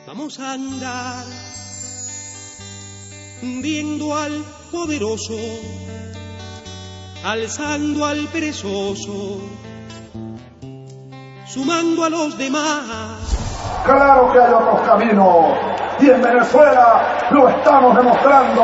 Vamos a andar viendo al poderoso, alzando al perezoso, sumando a los demás. Claro que hay otros caminos, y en Venezuela lo estamos demostrando.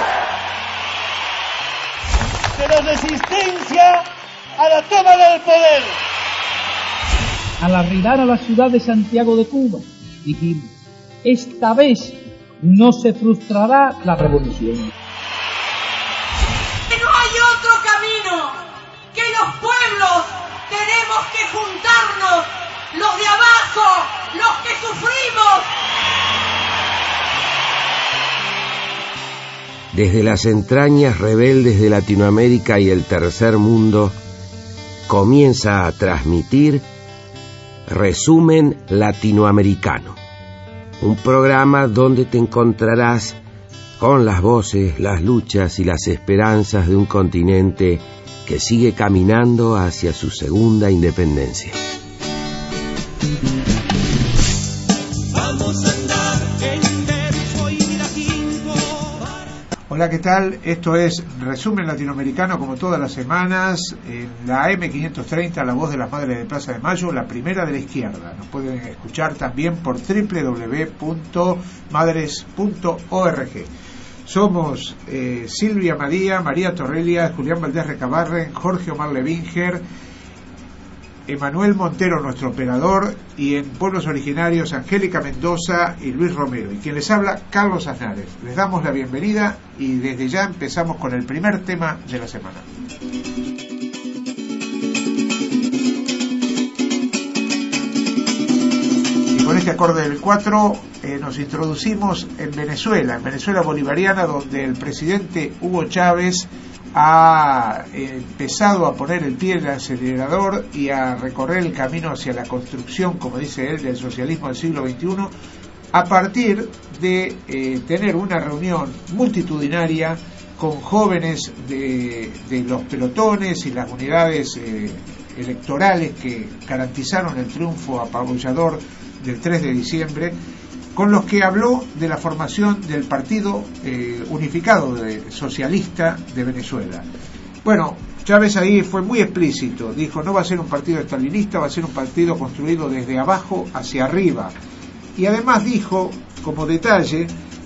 De la resistencia a la toma del poder. Al arribar a la ciudad de Santiago de Cuba, dijimos, esta vez no se frustrará la revolución. Que no hay otro camino, que los pueblos tenemos que juntarnos, los de abajo, los que sufrimos. Desde las entrañas rebeldes de Latinoamérica y el tercer mundo, comienza a transmitir Resumen Latinoamericano, un programa donde te encontrarás con las voces, las luchas y las esperanzas de un continente que sigue caminando hacia su segunda independencia. Vamos a andar en verso y latín. Hola, ¿qué tal? Esto es Resumen Latinoamericano, como todas las semanas, en la AM530, La Voz de las Madres de Plaza de Mayo, la primera de la izquierda. Nos pueden escuchar también por www.madres.org. Somos Silvia María Torrelia, Julián Valdés Recabarren, Jorge Omar Levinger, Emanuel Montero, nuestro operador, y en Pueblos Originarios, Angélica Mendoza y Luis Romero. Y quien les habla, Carlos Aznares. Les damos la bienvenida y desde ya empezamos con el primer tema de la semana. Y con este acorde del 4 nos introducimos en Venezuela bolivariana, donde el presidente Hugo Chávez ha empezado a poner el pie en el acelerador y a recorrer el camino hacia la construcción, como dice él, del socialismo del siglo XXI, a partir de tener una reunión multitudinaria con jóvenes de los pelotones y las unidades electorales que garantizaron el triunfo apabullador del 3 de diciembre, con los que habló de la formación del Partido Unificado Socialista de Venezuela. Bueno, Chávez ahí fue muy explícito, dijo, no va a ser un partido estalinista, va a ser un partido construido desde abajo hacia arriba. Y además dijo, como detalle,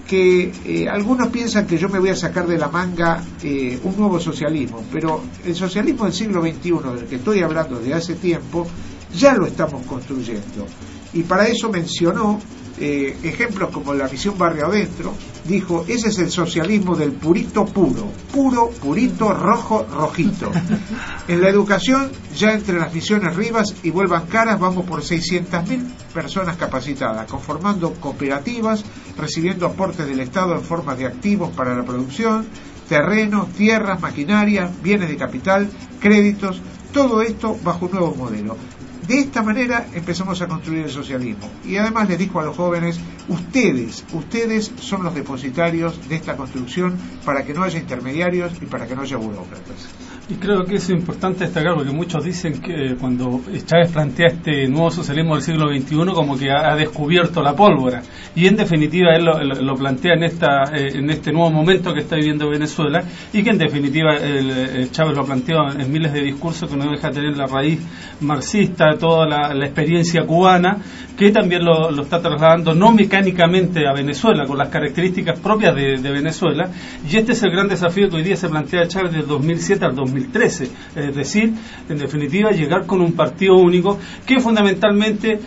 que algunos piensan que yo me voy a sacar de la manga un nuevo socialismo, pero el socialismo del siglo XXI, del que estoy hablando desde hace tiempo, ya lo estamos construyendo. Y para eso mencionó ejemplos como la misión Barrio Adentro. Dijo, ese es el socialismo del purito puro, purito, rojo, rojito. En la educación, ya entre las misiones Rivas y Vuelvan Caras, vamos por 600.000 personas capacitadas, conformando cooperativas, recibiendo aportes del Estado en forma de activos para la producción, terrenos, tierras, maquinaria, bienes de capital, créditos, todo esto bajo un nuevo modelo. De esta manera empezamos a construir el socialismo. Y además les dijo a los jóvenes, ustedes son los depositarios de esta construcción, para que no haya intermediarios y para que no haya burócratas. Y creo que eso es importante destacar, porque muchos dicen que cuando Chávez plantea este nuevo socialismo del siglo XXI, como que ha descubierto la pólvora. Y en definitiva él lo plantea en este nuevo momento que está viviendo Venezuela, y que en definitiva Chávez lo planteó en miles de discursos, que no deja de tener la raíz marxista, toda la experiencia cubana, que también lo está trasladando no mecánicamente a Venezuela, con las características propias de Venezuela. Y este es el gran desafío que hoy día se plantea Chávez del 2007 al 2013, es decir, en definitiva, llegar con un partido único que fundamentalmente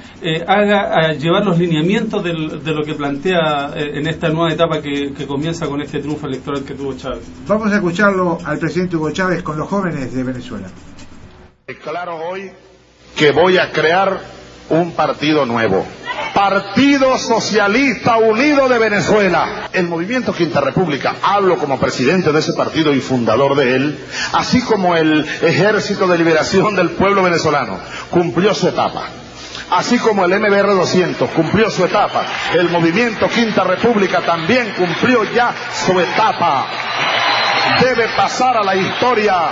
haga llevar los lineamientos de lo que plantea en esta nueva etapa que comienza con este triunfo electoral que tuvo Chávez. Vamos a escucharlo al presidente Hugo Chávez con los jóvenes de Venezuela. Declaro hoy que voy a crear un partido nuevo, Partido Socialista Unido de Venezuela. El movimiento Quinta República, hablo como presidente de ese partido y fundador de él, así como el Ejército de Liberación del Pueblo Venezolano, cumplió su etapa. Así como el MBR 200 cumplió su etapa, el movimiento Quinta República también cumplió ya su etapa. Debe pasar a la historia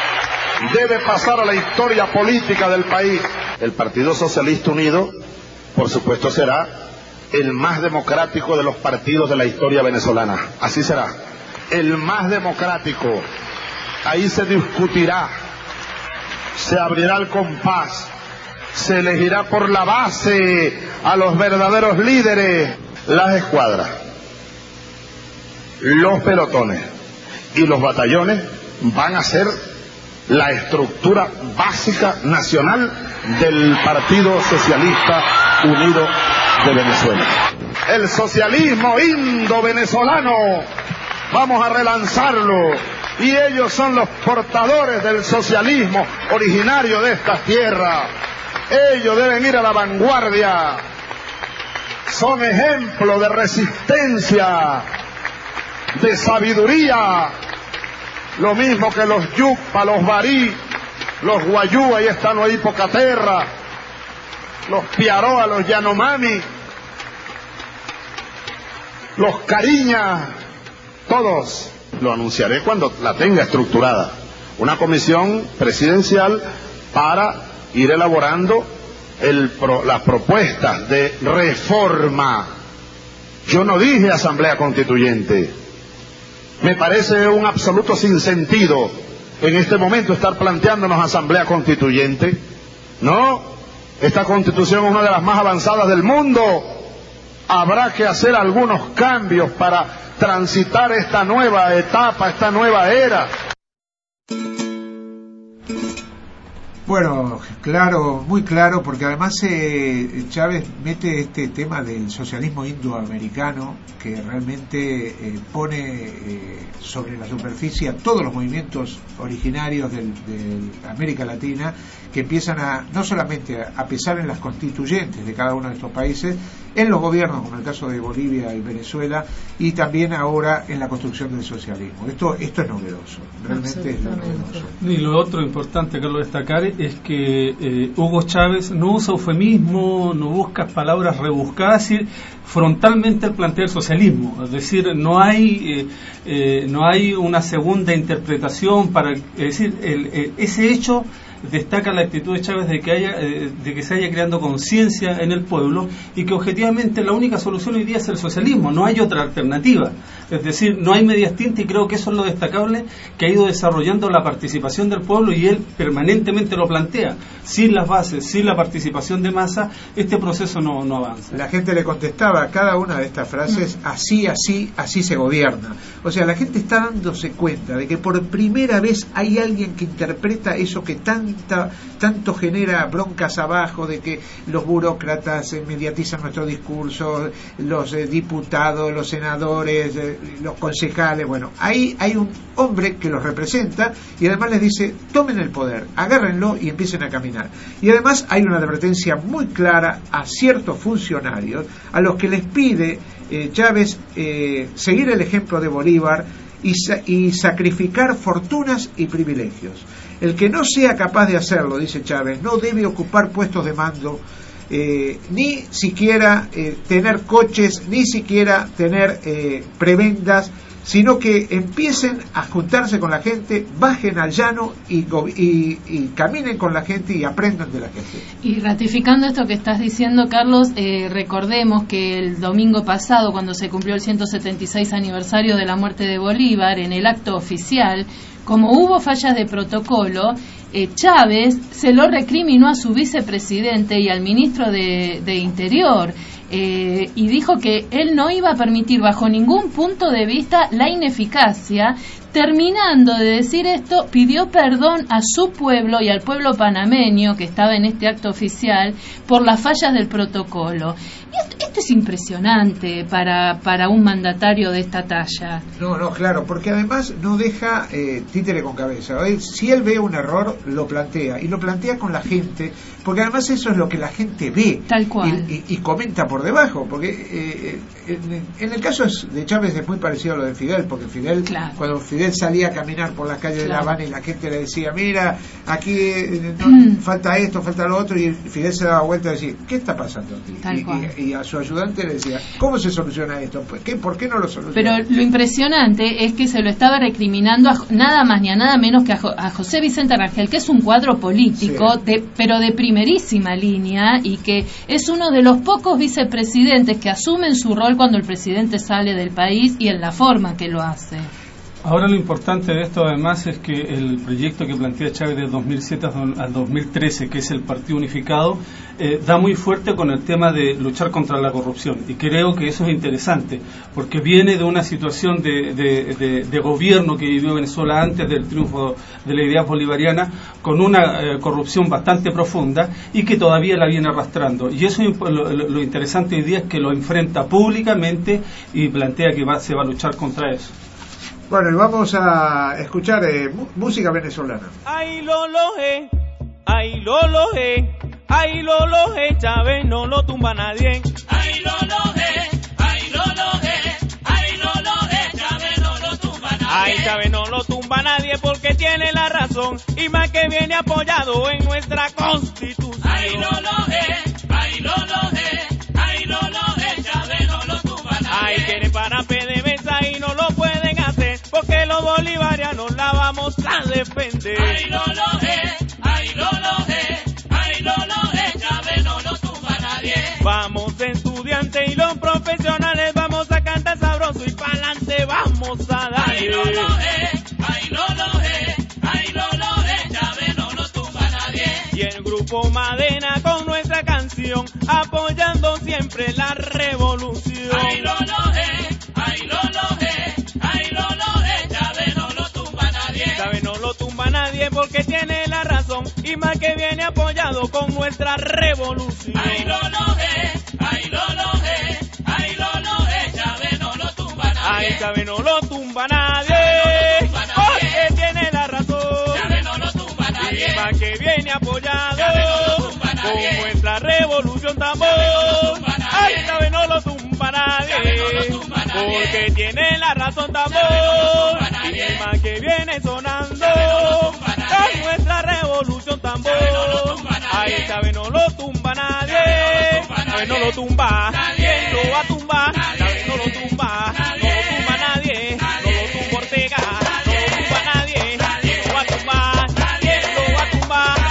política del país. El Partido Socialista Unido por supuesto será el más democrático de los partidos de la historia venezolana. Así será, el más democrático. Ahí se discutirá, se abrirá el compás, se elegirá por la base a los verdaderos líderes. Las escuadras, los pelotones y los batallones van a ser la estructura básica nacional del Partido Socialista Unido de Venezuela. El socialismo indo-venezolano, vamos a relanzarlo, y ellos son los portadores del socialismo originario de esta tierra. Ellos deben ir a la vanguardia, son ejemplo de resistencia, de sabiduría, lo mismo que los Yucpa, los Barí, los Guayú, ahí están los Hipocaterra, los Piaroa, los Yanomami, los Cariña, todos. Lo anunciaré cuando la tenga estructurada. Una comisión presidencial para ir elaborando las propuestas de reforma. Yo no dije asamblea constituyente. Me parece un absoluto sinsentido en este momento estar planteándonos asamblea constituyente. No, esta constitución es una de las más avanzadas del mundo. Habrá que hacer algunos cambios para transitar esta nueva etapa, esta nueva era. Bueno, claro, muy claro, porque además Chávez mete este tema del socialismo indoamericano, que realmente pone sobre la superficie a todos los movimientos originarios de América Latina, que empiezan no solamente a pesar en las constituyentes de cada uno de estos países, en los gobiernos, como el caso de Bolivia y Venezuela, y también ahora en la construcción del socialismo. Esto es novedoso, realmente es novedoso. Y lo otro importante que lo destacar es que Hugo Chávez no usa eufemismo, no busca palabras rebuscadas, y frontalmente él plantea el socialismo, es decir, no hay una segunda interpretación para, es decir, ese hecho destaca la actitud de Chávez de que se haya creando conciencia en el pueblo, y que objetivamente la única solución hoy día es el socialismo, no hay otra alternativa, es decir, no hay medias tintas, y creo que eso es lo destacable que ha ido desarrollando la participación del pueblo, y él permanentemente lo plantea. Sin las bases, sin la participación de masa, este proceso no avanza. La gente le contestaba a cada una de estas frases: así se gobierna. O sea, la gente está dándose cuenta de que por primera vez hay alguien que interpreta eso que tanto genera broncas abajo, de que los burócratas mediatizan nuestro discurso, los diputados, los senadores, los concejales. Bueno, ahí hay un hombre que los representa, y además les dice: tomen el poder, agárrenlo y empiecen a caminar. Y además hay una advertencia muy clara a ciertos funcionarios a los que les pide Chávez seguir el ejemplo de Bolívar y sacrificar fortunas y privilegios. El que no sea capaz de hacerlo, dice Chávez, no debe ocupar puestos de mando, ni siquiera tener coches, ni siquiera tener prebendas, sino que empiecen a juntarse con la gente, bajen al llano y caminen con la gente y aprendan de la gente. Y ratificando esto que estás diciendo, Carlos, recordemos que el domingo pasado, cuando se cumplió el 176 aniversario de la muerte de Bolívar, en el acto oficial, como hubo fallas de protocolo, Chávez se lo recriminó a su vicepresidente y al ministro de Interior, y dijo que él no iba a permitir bajo ningún punto de vista la ineficacia. Terminando de decir esto, pidió perdón a su pueblo y al pueblo panameño que estaba en este acto oficial por las fallas del protocolo. Y esto es impresionante para un mandatario de esta talla. No, claro, porque además no deja títere con cabeza. Si él ve un error, lo plantea, y lo plantea con la gente, porque además eso es lo que la gente ve. Tal cual. Y comenta por debajo, porque en el caso de Chávez es muy parecido a lo de Fidel, porque Fidel, claro, cuando Fidel salía a caminar por las calles, claro, de La Habana, y la gente le decía: mira, aquí falta esto, falta lo otro, y Fidel se daba vuelta y decía: ¿qué está pasando aquí? Y a su ayudante le decía: ¿cómo se soluciona esto? ¿Por qué no lo soluciona? Pero lo impresionante es que se lo estaba recriminando nada más ni a nada menos que a José Vicente Rangel, que es un cuadro político, sí, pero de primera primerísima línea y que es uno de los pocos vicepresidentes que asumen su rol cuando el presidente sale del país y en la forma que lo hace. Ahora lo importante de esto además es que el proyecto que plantea Chávez del 2007 al 2013, que es el Partido Unificado, da muy fuerte con el tema de luchar contra la corrupción, y creo que eso es interesante porque viene de una situación de gobierno que vivió Venezuela antes del triunfo de la idea bolivariana, con una corrupción bastante profunda y que todavía la viene arrastrando, y eso lo interesante hoy día es que lo enfrenta públicamente y plantea que se va a luchar contra eso. Bueno, y vamos a escuchar música venezolana. Ay, Loloje, ay, Loloje, ay, Loloje, Chávez no lo tumba nadie. Ay, Loloje, ay, Loloje, ay, Loloje, Chávez no lo tumba nadie. Ay, Chávez no lo tumba nadie porque tiene la razón y más que viene apoyado en nuestra Constitución. Ay, Loloje, ay, Loloje, ay, Loloje, Chávez no lo tumba nadie. Ay, quieren para PDVSA y no lo pueden hacer porque los bolivarianos la vamos a defender. Ay, Loloje, ay, Loloje, ay, Loloje, Chávez no lo tumba nadie. Vamos estudiantes y los profesionales vamos a cantar sabroso y pa'lante vamos a darle. Ay, Loloje, ay, Loloje, ay, Loloje, Chávez no lo tumba nadie. Y el grupo Madena con nuestra canción apoyando siempre la revolución. Ay, Loloje, ay, Loloje, ay, Loloje, Chávez no lo tumba nadie. Chávez no lo tumba nadie porque tiene la razón y más que viene apoyado con nuestra revolución. Ay, Loloje, ay, Loloje, ay, Loloje, Chávez no lo tumba nadie. Ay, Chávez no lo tumba nadie, porque tiene la razón. Chávez no lo tumba nadie. Y más que viene apoyado no con nuestra revolución tambor. Ay, Chávez no lo tumba nadie, porque tiene la razón tambor. Y más que viene sonando con nuestra revolución tambor. Ay, Chávez no lo tumba nadie, Chávez no lo tumba, ¿quién lo va a tumbar? Chávez no lo tumba, no lo tumba nadie, no lo tumba Ortega, no lo tumba nadie, ¿quién lo va a tumbar? ¿Quién lo va a tumbar?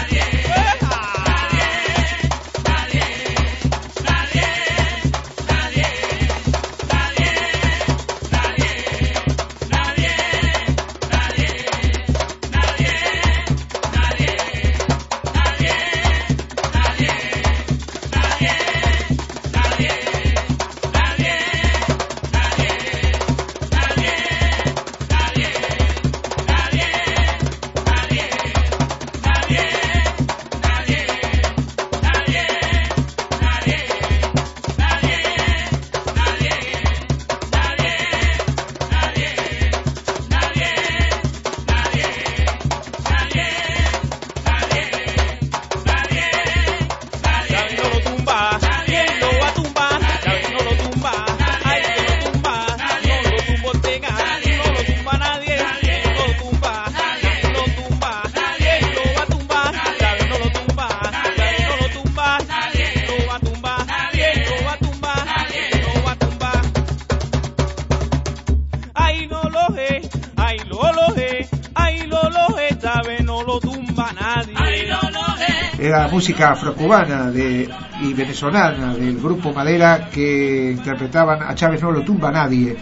Era música afrocubana y venezolana del grupo Madera que interpretaban a Chávez no lo tumba nadie.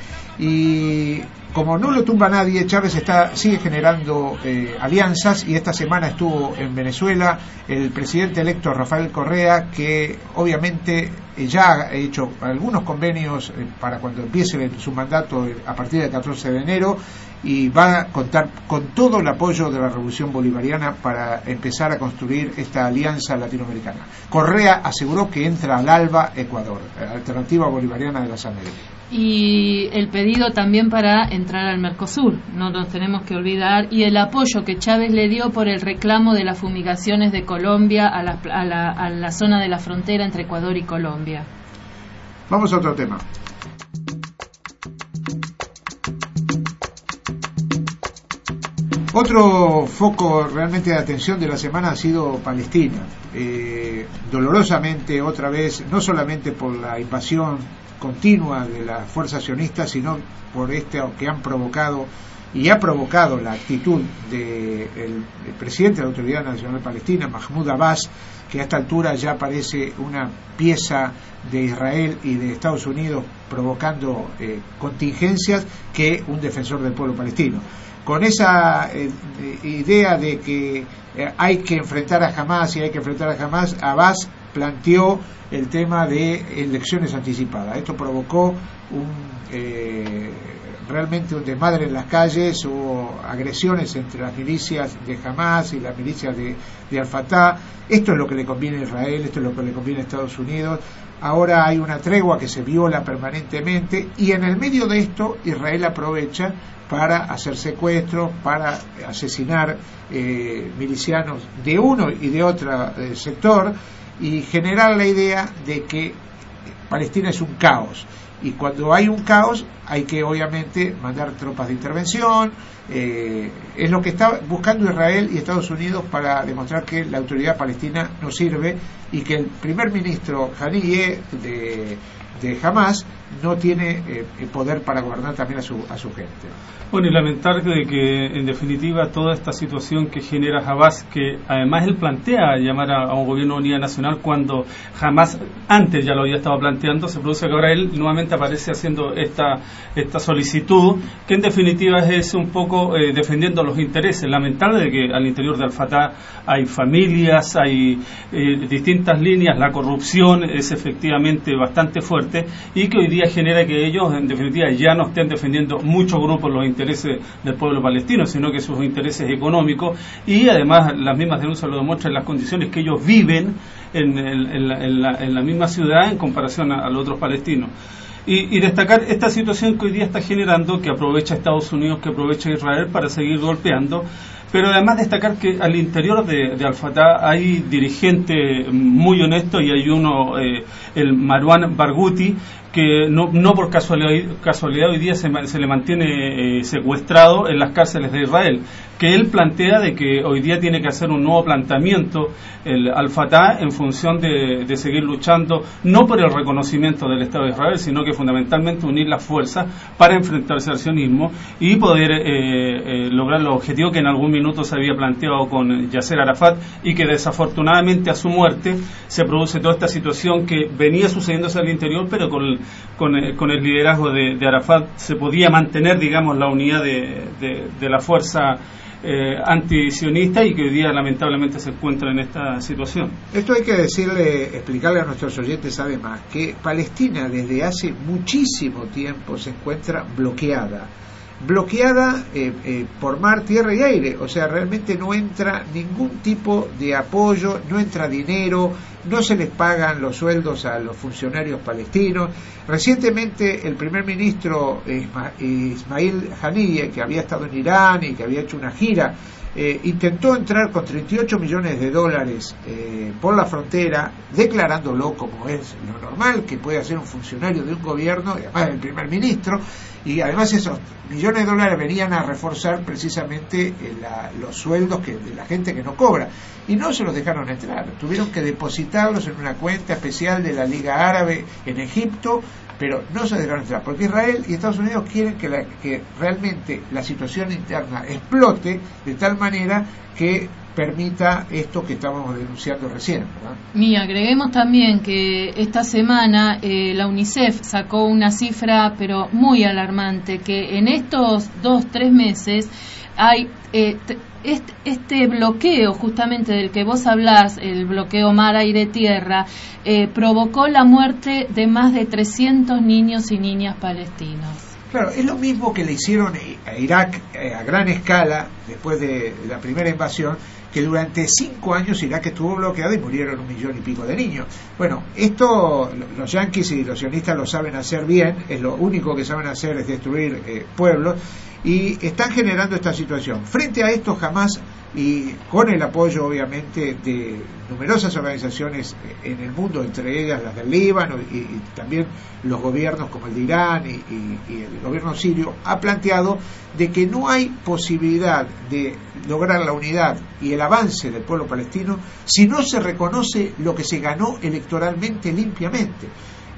Y como no lo tumba nadie, Chávez sigue generando alianzas, y esta semana estuvo en Venezuela el presidente electo Rafael Correa, que obviamente ya ha hecho algunos convenios para cuando empiece su mandato a partir del 14 de enero, y va a contar con todo el apoyo de la Revolución Bolivariana para empezar a construir esta alianza latinoamericana. Correa aseguró que entra al ALBA Ecuador, Alternativa Bolivariana de las Américas. Y el pedido también para entrar al Mercosur, no nos tenemos que olvidar, y el apoyo que Chávez le dio por el reclamo de las fumigaciones de Colombia a la zona de la frontera entre Ecuador y Colombia. Vamos a otro tema. Otro foco realmente de atención de la semana ha sido Palestina. Dolorosamente, otra vez, no solamente por la invasión continua de las fuerzas sionistas, sino por esto que han provocado y ha provocado la actitud del presidente de la Autoridad Nacional Palestina, Mahmoud Abbas, que a esta altura ya parece una pieza de Israel y de Estados Unidos provocando contingencias, que un defensor del pueblo palestino. Con esa idea de que hay que enfrentar a Hamás y hay que enfrentar a Hamás, Abbas planteó el tema de elecciones anticipadas. Esto provocó realmente un desmadre en las calles, hubo agresiones entre las milicias de Hamás y las milicias de Al-Fatah. Esto es lo que le conviene a Israel, esto es lo que le conviene a Estados Unidos. Ahora hay una tregua que se viola permanentemente, y en el medio de esto Israel aprovecha para hacer secuestros, para asesinar milicianos de uno y de otro sector, y generar la idea de que Palestina es un caos. Y cuando hay un caos hay que obviamente mandar tropas de intervención. Es lo que está buscando Israel y Estados Unidos para demostrar que la autoridad palestina no sirve y que el primer ministro Haniyeh de Hamás no tiene poder para gobernar también a su gente. Bueno, y lamentar de que en definitiva toda esta situación que genera Abbas, que además él plantea llamar a un gobierno de unidad nacional cuando jamás antes ya lo había estado planteando, se produce que ahora él nuevamente aparece haciendo esta solicitud, que en definitiva es un poco defendiendo los intereses. Lamentable de que al interior de Al-Fatah hay familias, hay distintas líneas, la corrupción es efectivamente bastante fuerte, y que hoy día genera que ellos en definitiva ya no estén defendiendo muchos grupos los intereses del pueblo palestino, sino que sus intereses económicos, y además las mismas denuncias lo demuestran, las condiciones que ellos viven en la misma ciudad en comparación a los otros palestinos. Y destacar esta situación que hoy día está generando, que aprovecha Estados Unidos, que aprovecha Israel para seguir golpeando, pero además destacar que al interior de Al-Fatah hay dirigentes muy honestos, y hay uno, el Marwan Barghouti, que no por casualidad hoy día se le mantiene secuestrado en las cárceles de Israel, que él plantea de que hoy día tiene que hacer un nuevo planteamiento el Al-Fatah en función de seguir luchando, no por el reconocimiento del Estado de Israel, sino que fundamentalmente unir las fuerzas para enfrentarse al sionismo y poder lograr los objetivos que en algún minuto se había planteado con Yasser Arafat, y que desafortunadamente a su muerte se produce toda esta situación que venía sucediéndose al interior, pero con el liderazgo de Arafat se podía mantener, digamos, la unidad de la fuerza antisionista, y que hoy día lamentablemente se encuentra en esta situación. Esto hay que explicarle a nuestros oyentes además que Palestina desde hace muchísimo tiempo se encuentra bloqueada por mar, tierra y aire. O sea, realmente no entra ningún tipo de apoyo, no entra dinero, no se les pagan los sueldos a los funcionarios palestinos. Recientemente el primer ministro Ismail Haniyeh, que había estado en Irán y que había hecho una gira, intentó entrar con $38 millones por la frontera, declarándolo como es lo normal que puede hacer un funcionario de un gobierno, y además el primer ministro, y además esos millones de dólares venían a reforzar precisamente los sueldos de la gente que no cobra, y no se los dejaron entrar, tuvieron que depositarlos en una cuenta especial de la Liga Árabe en Egipto, pero no se dejaron entrar, porque Israel y Estados Unidos quieren que realmente la situación interna explote de tal manera que permita esto que estábamos denunciando recién, ¿verdad? Y agreguemos también que esta semana la UNICEF sacó una cifra pero muy alarmante, que en estos 2-3 meses hay este bloqueo justamente del que vos hablás, el bloqueo mar-aire-tierra, provocó la muerte de más de 300 niños y niñas palestinos. Claro, es lo mismo que le hicieron a Irak a gran escala después de la primera invasión, que durante 5 años Irak estuvo bloqueado y murieron 1 millón y pico de niños. Bueno, esto los yanquis y los sionistas lo saben hacer bien, es lo único que saben hacer, es destruir pueblos, y están generando esta situación. Frente a esto, Hamás, y con el apoyo obviamente de numerosas organizaciones en el mundo, entre ellas las del Líbano y también los gobiernos como el de Irán y el gobierno sirio, ha planteado de que no hay posibilidad de lograr la unidad y el avance del pueblo palestino si no se reconoce lo que se ganó electoralmente limpiamente.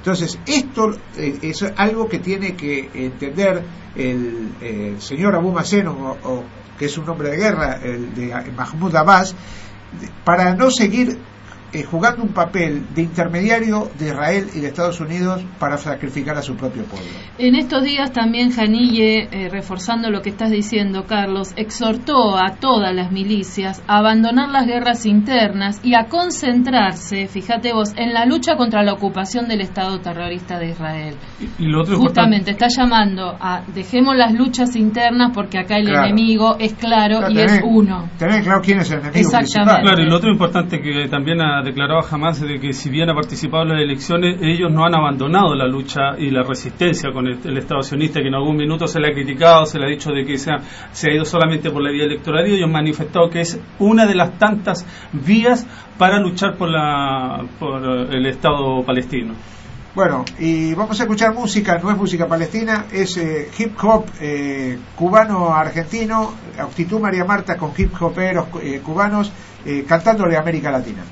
Entonces, esto es algo que tiene que entender el señor Abu Mazen, que es un hombre de guerra, el de Mahmoud Abbas, para no seguir jugando un papel de intermediario de Israel y de Estados Unidos para sacrificar a su propio pueblo. En estos días también Haniyeh, reforzando lo que estás diciendo, Carlos, exhortó a todas las milicias a abandonar las guerras internas y a concentrarse, fíjate vos, en la lucha contra la ocupación del Estado terrorista de Israel. Y lo otro justamente está llamando a dejemos las luchas internas porque acá el enemigo es claro y es uno. Tener claro quién es el enemigo principal. Claro, y lo otro importante que también declaraba Hamas de que si bien ha participado en las elecciones, ellos no han abandonado la lucha y la resistencia con el Estado sionista, que en algún minuto se le ha criticado, se le ha dicho de que se ha ido solamente por la vía electoral, y ellos han manifestado que es una de las tantas vías para luchar por el Estado palestino. Bueno, y vamos a escuchar música, no es música palestina, es hip hop cubano-argentino, actitud María Marta con hip hoperos cubanos cantándole a América Latina.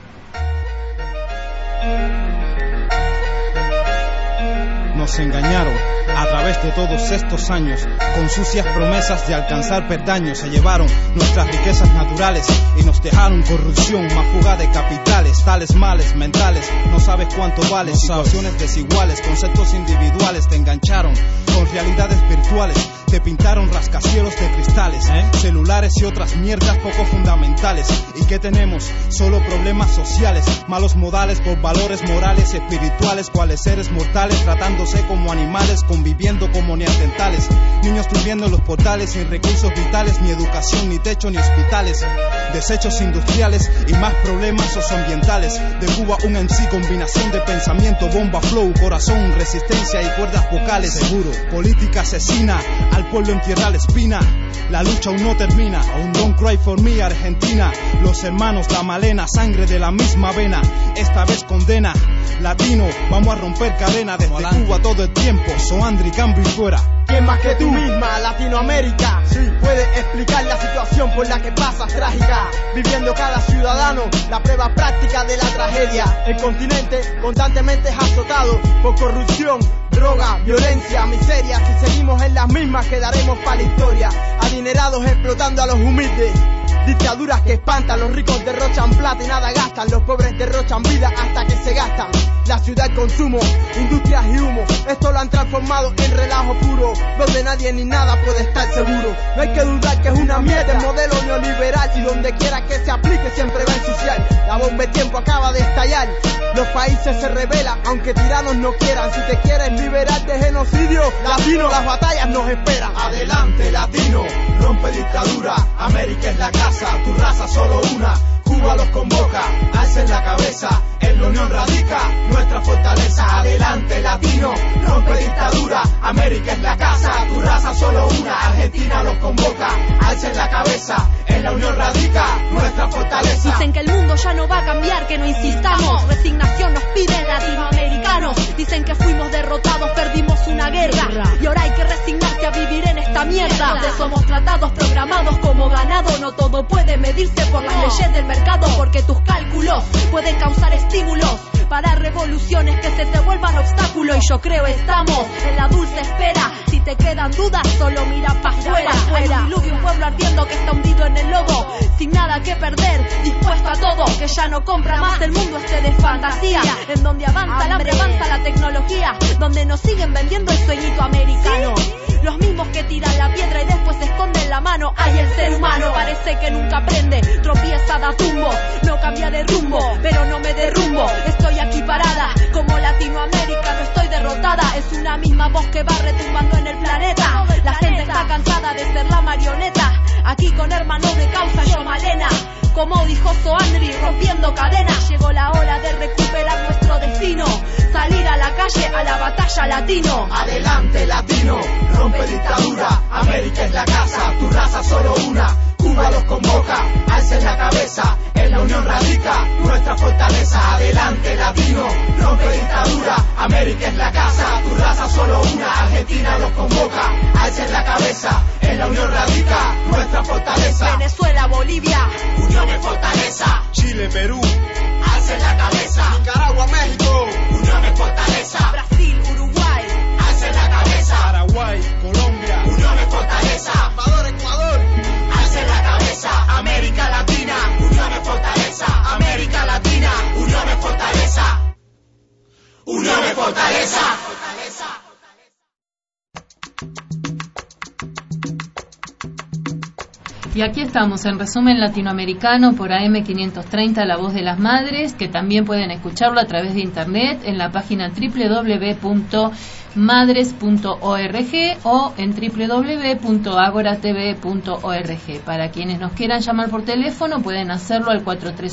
Nos engañaron a través de todos estos años con sucias promesas de alcanzar peldaños. Se llevaron nuestras riquezas naturales y nos dejaron corrupción, más fuga de capitales, tales males mentales. No sabes cuánto vale, situaciones desiguales, conceptos individuales. Te engancharon con realidades virtuales, te pintaron rascacielos de cristales, celulares y otras mierdas poco fundamentales. ¿Y qué tenemos? Solo problemas sociales, malos modales por valores morales, espirituales, cuales seres mortales tratándose como animales, conviviendo como neandertales, niños durmiendo en los portales, sin recursos vitales, ni educación, ni techo, ni hospitales, desechos industriales y más problemas socioambientales. De Cuba un MC, combinación de pensamiento, bomba, flow, corazón, resistencia y cuerdas vocales. Seguro, política asesina, al pueblo entierra la espina, la lucha aún no termina. Aún don't cry for me, Argentina, los hermanos, la malena, sangre de la misma vena, esta vez condena. Latino, vamos a romper cadena desde Cuba todo el tiempo, Soandri, cambio y fuera. ¿Quién más que tú misma, Latinoamérica? Sí. Puede explicar la situación por la que pasas trágica, viviendo cada ciudadano la prueba práctica de la tragedia. El continente constantemente es azotado por corrupción, droga, violencia, miseria. Si seguimos en las mismas quedaremos para la historia, adinerados explotando a los humildes. Dictaduras que espantan, los ricos derrochan plata y nada gastan, los pobres derrochan vida hasta que se gastan. La ciudad consumo, industrias y humo, esto lo han transformado en relajo puro, donde nadie ni nada puede estar seguro. No hay que dudar que es una mierda el modelo neoliberal, y donde quiera que se aplique siempre va a ensuciar. La bomba de tiempo acaba de estallar, los países se rebelan aunque tiranos no quieran. Si te quieres liberar de genocidio, latino, las batallas nos esperan. Adelante latino, rompe dictadura, América es la casa, tu raza solo una. Cuba los convoca, alcen la cabeza, en la unión radica nuestra fortaleza. Adelante latino, rompe dictadura, América es la casa, tu raza solo una. Argentina los convoca, alcen la cabeza, en la unión radica nuestra fortaleza. Dicen que el mundo ya no va a cambiar, que no insistamos, resignación nos piden latinoamericanos. Dicen que fuimos derrotados, perdimos una guerra, y ahora hay que resignarse a vivir en esta mierda. Somos tratados, programados como ganado, no todo puede medirse por las leyes del mercado, porque tus cálculos pueden causar estímulos para revoluciones que se te vuelvan obstáculo. Y yo creo estamos en la dulce espera, si te quedan dudas solo mira pa' afuera. Hay un diluvio, un pueblo ardiendo que está hundido en el lodo, sin nada que perder, dispuesto a todo, que ya no compra más el mundo este de fantasía, en donde avanza el hambre, avanza la tecnología, donde nos siguen vendiendo el sueñito americano. Los mismos que tiran la piedra y después esconden la mano. Ay, el ser humano parece que nunca aprende, tropieza, da tumbo, no cambia de rumbo, pero no me derrumbo. Estoy aquí parada, como Latinoamérica no estoy derrotada. Es una misma voz que va retumbando en el planeta. La gente está cansada de ser la marioneta. Aquí con hermanos de causa, yo Malena, como dijo Soandri, rompiendo cadenas. Llegó la hora de recuperar nuestro destino, salir a la calle, a la batalla latino. Adelante latino, rompe dictadura, América es la casa, tu raza solo una. Cuba los convoca, alcen la cabeza, en la unión radica nuestra fortaleza. Adelante latino, rompe dictadura, América es la casa, tu raza solo una. Argentina los convoca, alcen la cabeza, en la unión radica nuestra fortaleza. Venezuela, Bolivia, unión es fortaleza. Chile, Perú, alcen la cabeza. Nicaragua, México, unión es fortaleza. fortaleza. Y aquí estamos en Resumen Latinoamericano por AM530, La Voz de las Madres, que también pueden escucharlo a través de internet en la página www.madres.org o en www.agoratv.org. Para quienes nos quieran llamar por teléfono pueden hacerlo al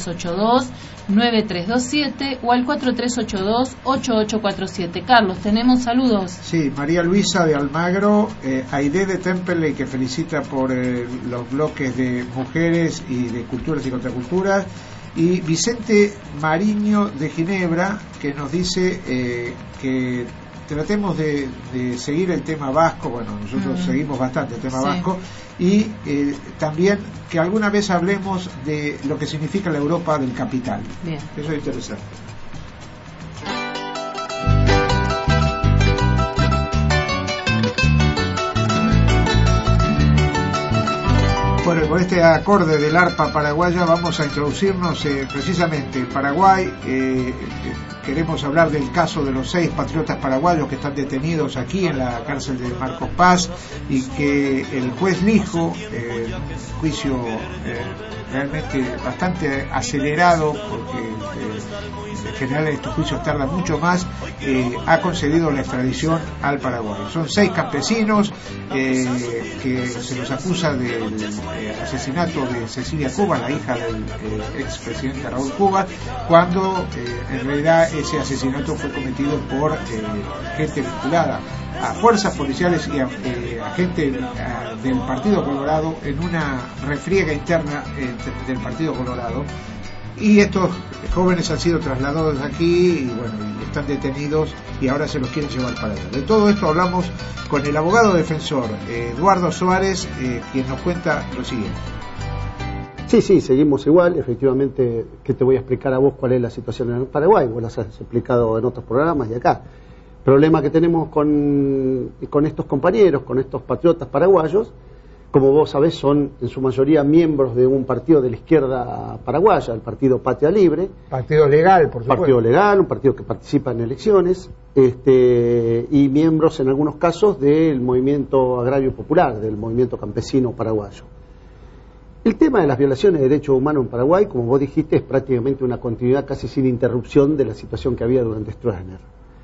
4382-9327 o al 4382-8847. Carlos, tenemos saludos. Sí, María Luisa de Almagro, Aide de Temperley, que felicita por los bloques de mujeres y de culturas y contraculturas, y Vicente Mariño de Ginebra, que nos dice que tratemos de seguir el tema vasco. Bueno, nosotros seguimos bastante el tema vasco, y también que alguna vez hablemos de lo que significa la Europa del capital. Bien. Eso es interesante. Bueno, con este acorde del arpa paraguaya vamos a introducirnos precisamente en Paraguay. Queremos hablar del caso de los 6 patriotas paraguayos que están detenidos aquí en la cárcel de Marcos Paz, y que el juez Lijo, juicio realmente bastante acelerado, porque en general estos juicios tardan mucho más, ha concedido la extradición al Paraguay. Son 6 campesinos que se los acusa del asesinato de Cecilia Cubas, la hija del expresidente Raúl Cubas, cuando en realidad ese asesinato fue cometido por gente vinculada a fuerzas policiales y a gente del Partido Colorado, en una refriega interna del Partido Colorado. Y estos jóvenes han sido trasladados aquí y bueno, están detenidos y ahora se los quieren llevar para allá. De todo esto hablamos con el abogado defensor Eduardo Suárez, quien nos cuenta lo siguiente. Sí, seguimos igual. Efectivamente, que te voy a explicar a vos cuál es la situación en el Paraguay. Vos las has explicado en otros programas y acá. El problema que tenemos con estos compañeros, con estos patriotas paraguayos, como vos sabés, son en su mayoría miembros de un partido de la izquierda paraguaya, el Partido Patria Libre. Partido legal, por supuesto. Partido legal, un partido que participa en elecciones, y miembros en algunos casos del movimiento agrario popular, del movimiento campesino paraguayo. El tema de las violaciones de derechos humanos en Paraguay, como vos dijiste, es prácticamente una continuidad casi sin interrupción de la situación que había durante Stroessner.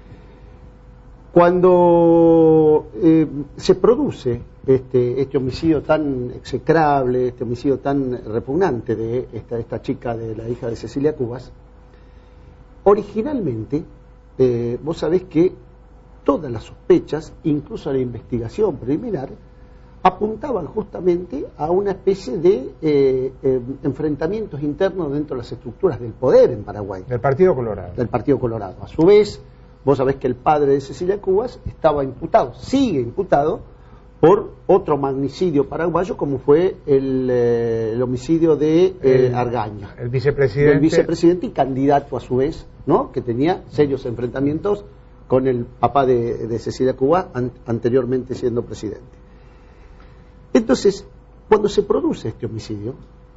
Cuando se produce este homicidio tan execrable, este homicidio tan repugnante de esta chica, de la hija de Cecilia Cubas, originalmente vos sabés que todas las sospechas, incluso la investigación preliminar, apuntaban justamente a una especie de enfrentamientos internos dentro de las estructuras del poder en Paraguay. Del Partido Colorado. Del Partido Colorado. A su vez, vos sabés que el padre de Cecilia Cubas estaba imputado, sigue imputado, por otro magnicidio paraguayo, como fue el homicidio de Argaña. El vicepresidente. El vicepresidente y candidato a su vez, ¿no? Que tenía serios enfrentamientos con el papá de Cecilia Cubas, anteriormente siendo presidente. Entonces, cuando se produce este homicidio,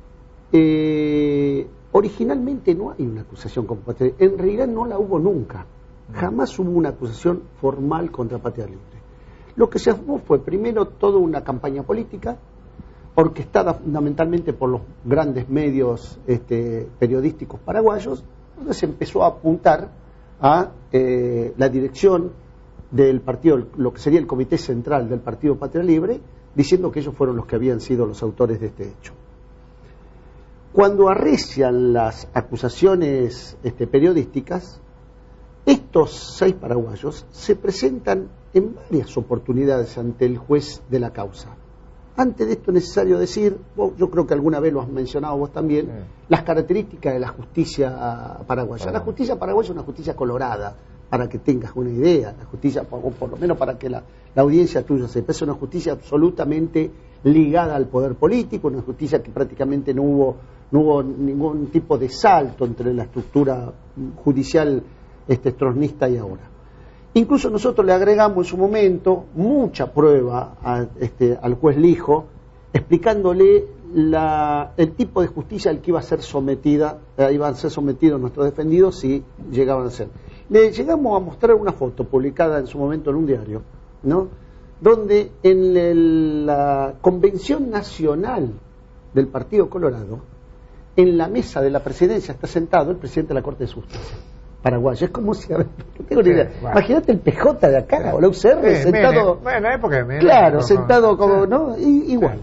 originalmente no hay una acusación contra Patria Libre. En realidad no la hubo nunca. Jamás hubo una acusación formal contra Patria Libre. Lo que se armó fue primero toda una campaña política, orquestada fundamentalmente por los grandes medios periodísticos paraguayos, donde se empezó a apuntar a la dirección del partido, lo que sería el comité central del Partido Patria Libre, diciendo que ellos fueron los que habían sido los autores de este hecho. Cuando arrecian las acusaciones periodísticas, estos 6 paraguayos se presentan en varias oportunidades ante el juez de la causa. Antes de esto es necesario decir, yo creo que alguna vez lo has mencionado vos también, las características de la justicia paraguaya. La justicia paraguaya es una justicia colorada, para que tengas una idea. La justicia, o por lo menos para que la audiencia tuya sepa, es una justicia absolutamente ligada al poder político, una justicia que prácticamente no hubo ningún tipo de salto entre la estructura judicial stroessnerista y ahora. Incluso nosotros le agregamos en su momento mucha prueba al juez Lijo, explicándole el tipo de justicia al que iban a ser sometidos nuestros defendidos si llegaban a ser. Le llegamos a mostrar una foto publicada en su momento en un diario, ¿no? Donde en la convención nacional del Partido Colorado, en la mesa de la presidencia está sentado el presidente de la Corte de Justicia paraguaya. Es como si, a ver, no tengo ni idea. Bueno. Imagínate el PJ de acá, o la UCR, sentado. Bueno, época de Menem. Claro, sentado como, ¿no? Igual.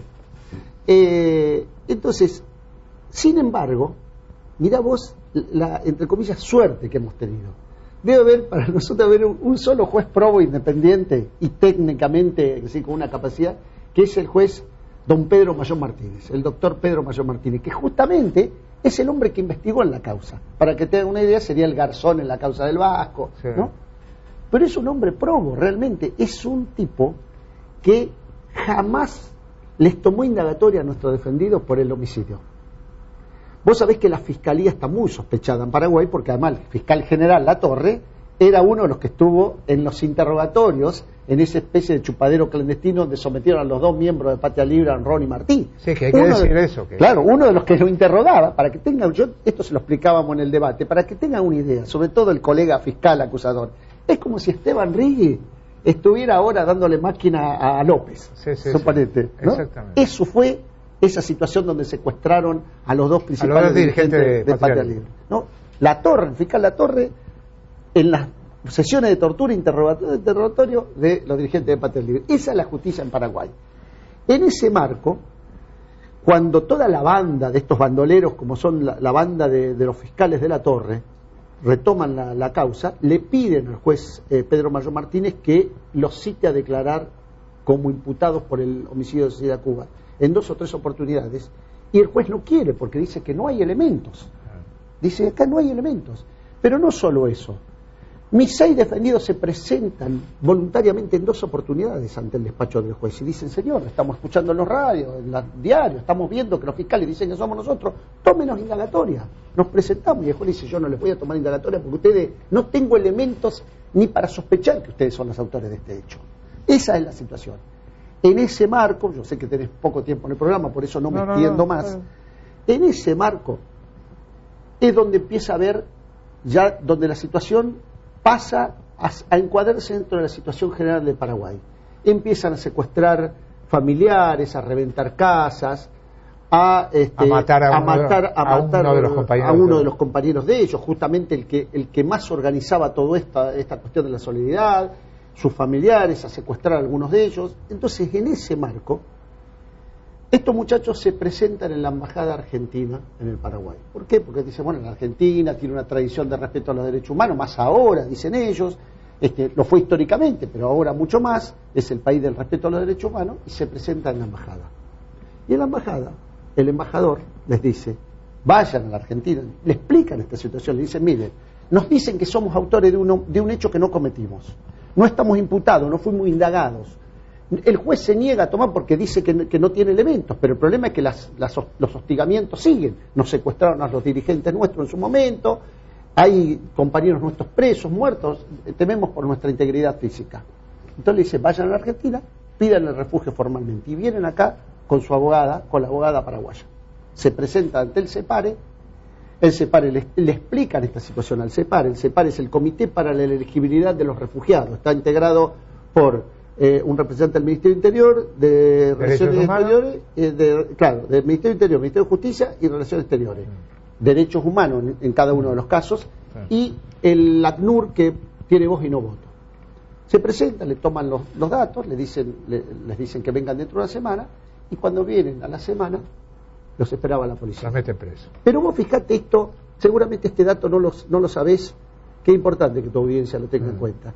Entonces, sin embargo, mirá vos la, entre comillas, suerte que hemos tenido. Debe haber, para nosotros, haber un solo juez probo independiente y técnicamente, así, con una capacidad, que es el juez don Pedro Mayón Martínez, el doctor Pedro Mayón Martínez, que justamente es el hombre que investigó en la causa. Para que tengan una idea, sería el garzón en la causa del Vasco, sí, ¿no? Pero es un hombre probo, realmente. Es un tipo que jamás les tomó indagatoria a nuestros defendidos por el homicidio. Vos sabés que la Fiscalía está muy sospechada en Paraguay, porque además el fiscal general Latorre era uno de los que estuvo en los interrogatorios, en esa especie de chupadero clandestino donde sometieron a los dos miembros de Patria Libre, a Ron y Martí. Sí, que hay que decir eso. Que... Claro, uno de los que lo interrogaba, para que tengan, esto se lo explicábamos en el debate, para que tengan una idea, sobre todo el colega fiscal acusador. Es como si Esteban Rigui estuviera ahora dándole máquina a López, suponete, ¿no? Exactamente. Eso fue esa situación donde secuestraron a los dos principales dirigentes de Patria Libre, ¿no? Latorre, el fiscal Latorre, en las sesiones de tortura, interrogatorio de los dirigentes de Patria Libre. Esa es la justicia en Paraguay. En ese marco, cuando toda la banda de estos bandoleros, como son la banda de los fiscales de Latorre, retoman la causa, le piden al juez Pedro Mayón Martínez que los cite a declarar como imputados por el homicidio de Sociedad Cuba en 2 o 3 oportunidades, y el juez no quiere porque dice que no hay elementos. Dice, acá no hay elementos. Pero no solo eso. Mis 6 defendidos se presentan voluntariamente en 2 oportunidades ante el despacho del juez y dicen, señor, estamos escuchando en los radios, en los diarios, estamos viendo que los fiscales dicen que somos nosotros, tómenos indagatoria. Nos presentamos y el juez dice, yo no les voy a tomar indagatoria porque ustedes, no tengo elementos ni para sospechar que ustedes son los autores de este hecho. Esa es la situación. En ese marco, yo sé que tenés poco tiempo en el programa, por eso no me extiendo más, en ese marco es donde empieza a ver ya, donde la situación pasa a encuadrarse dentro de la situación general de Paraguay. Empiezan a secuestrar familiares, a reventar casas, a matar a uno de los compañeros de ellos, justamente el que más organizaba toda esta cuestión de la solidaridad, sus familiares, a secuestrar a algunos de ellos. Entonces, en ese marco, estos muchachos se presentan en la embajada argentina en el Paraguay. ¿Por qué? Porque dicen, bueno, la Argentina tiene una tradición de respeto a los derechos humanos, más ahora, dicen ellos, lo fue históricamente, pero ahora mucho más, es el país del respeto a los derechos humanos, y se presenta en la embajada. Y en la embajada, el embajador les dice, vayan a la Argentina, le explican esta situación, le dicen, miren, nos dicen que somos autores de un hecho que no cometimos, no estamos imputados, no fuimos indagados. El juez se niega a tomar porque dice que no tiene elementos, pero el problema es que los hostigamientos siguen. Nos secuestraron a los dirigentes nuestros en su momento, hay compañeros nuestros presos, muertos, tememos por nuestra integridad física. Entonces le dice, vayan a la Argentina, pidan el refugio formalmente, y vienen acá con su abogada, con la abogada paraguaya. Se presenta ante el CEPARE, el CEPARE le explican esta situación al CEPARE. El CEPARE es el Comité para la Elegibilidad de los Refugiados, está integrado por un representante del Ministerio Interior, de Relaciones Exteriores, del Ministerio Interior, Ministerio de Justicia y Relaciones Exteriores, Derechos Humanos en cada uno de los casos, y el ACNUR, que tiene voz y no voto. Se presentan, le toman los datos, les dicen que vengan dentro de una semana, y cuando vienen a la semana los esperaba la policía. Los meten preso. Pero vos fijate esto, seguramente este dato no lo sabés, qué importante que tu audiencia lo tenga en cuenta.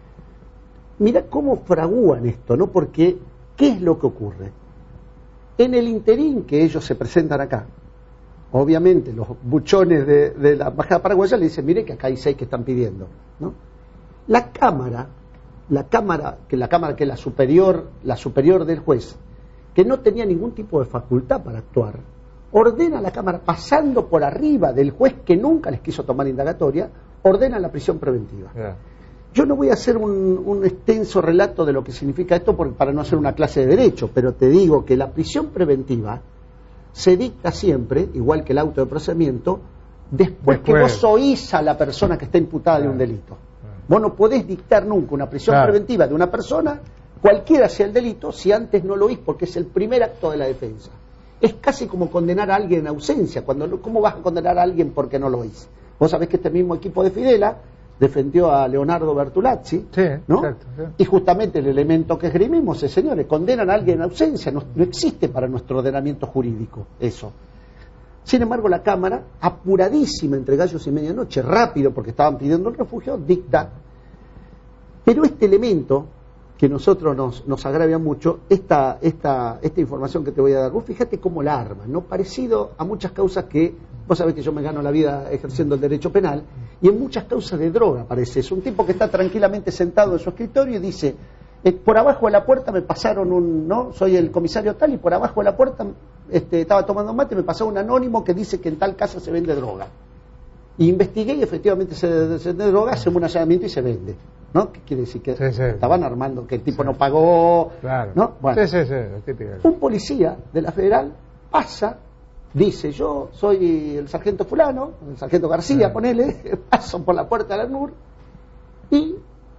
Mirá cómo fragúan esto, ¿no? Porque, ¿qué es lo que ocurre? En el interín que ellos se presentan acá, obviamente los buchones de la embajada paraguaya le dicen, mire que acá hay 6 que están pidiendo, ¿no? La cámara que es la superior del juez, que no tenía ningún tipo de facultad para actuar, ordena a la cámara, pasando por arriba del juez que nunca les quiso tomar indagatoria, ordena la prisión preventiva. Yo no voy a hacer un extenso relato de lo que significa esto para no hacer una clase de derecho, pero te digo que la prisión preventiva se dicta siempre, igual que el auto de procesamiento, después que vos oís a la persona que está imputada de un delito. Vos no podés dictar nunca una prisión preventiva de una persona, cualquiera sea el delito, si antes no lo oís, porque es el primer acto de la defensa. Es casi como condenar a alguien en ausencia. ¿Cómo vas a condenar a alguien porque no lo oís? Vos sabés que este mismo equipo de Fidela defendió a Leonardo Bertolazzi, ¿no? Exacto, sí. Y justamente el elemento que esgrimimos es, señores, condenan a alguien en ausencia, no existe para nuestro ordenamiento jurídico eso. Sin embargo, la Cámara, apuradísima entre gallos y medianoche, rápido porque estaban pidiendo el refugio, dicta. Pero este elemento que nosotros nos agravia mucho, esta información que te voy a dar, vos fíjate cómo la arma, ¿no? Parecido a muchas causas que, vos sabés que yo me gano la vida ejerciendo el derecho penal, y en muchas causas de droga parece. Es un tipo que está tranquilamente sentado en su escritorio y dice, por abajo de la puerta me pasaron ¿no? Soy el comisario tal, y por abajo de la puerta estaba tomando mate y me pasó un anónimo que dice que en tal casa se vende droga. Y investigué y efectivamente se vende droga, hacemos un allanamiento y se vende. ¿No? ¿Qué quiere decir? Que estaban armando, que el tipo no pagó. Claro. ¿No? Bueno, un policía de la Federal pasa, dice, yo soy el sargento fulano, el sargento García, ponele, paso por la puerta de la NUR, y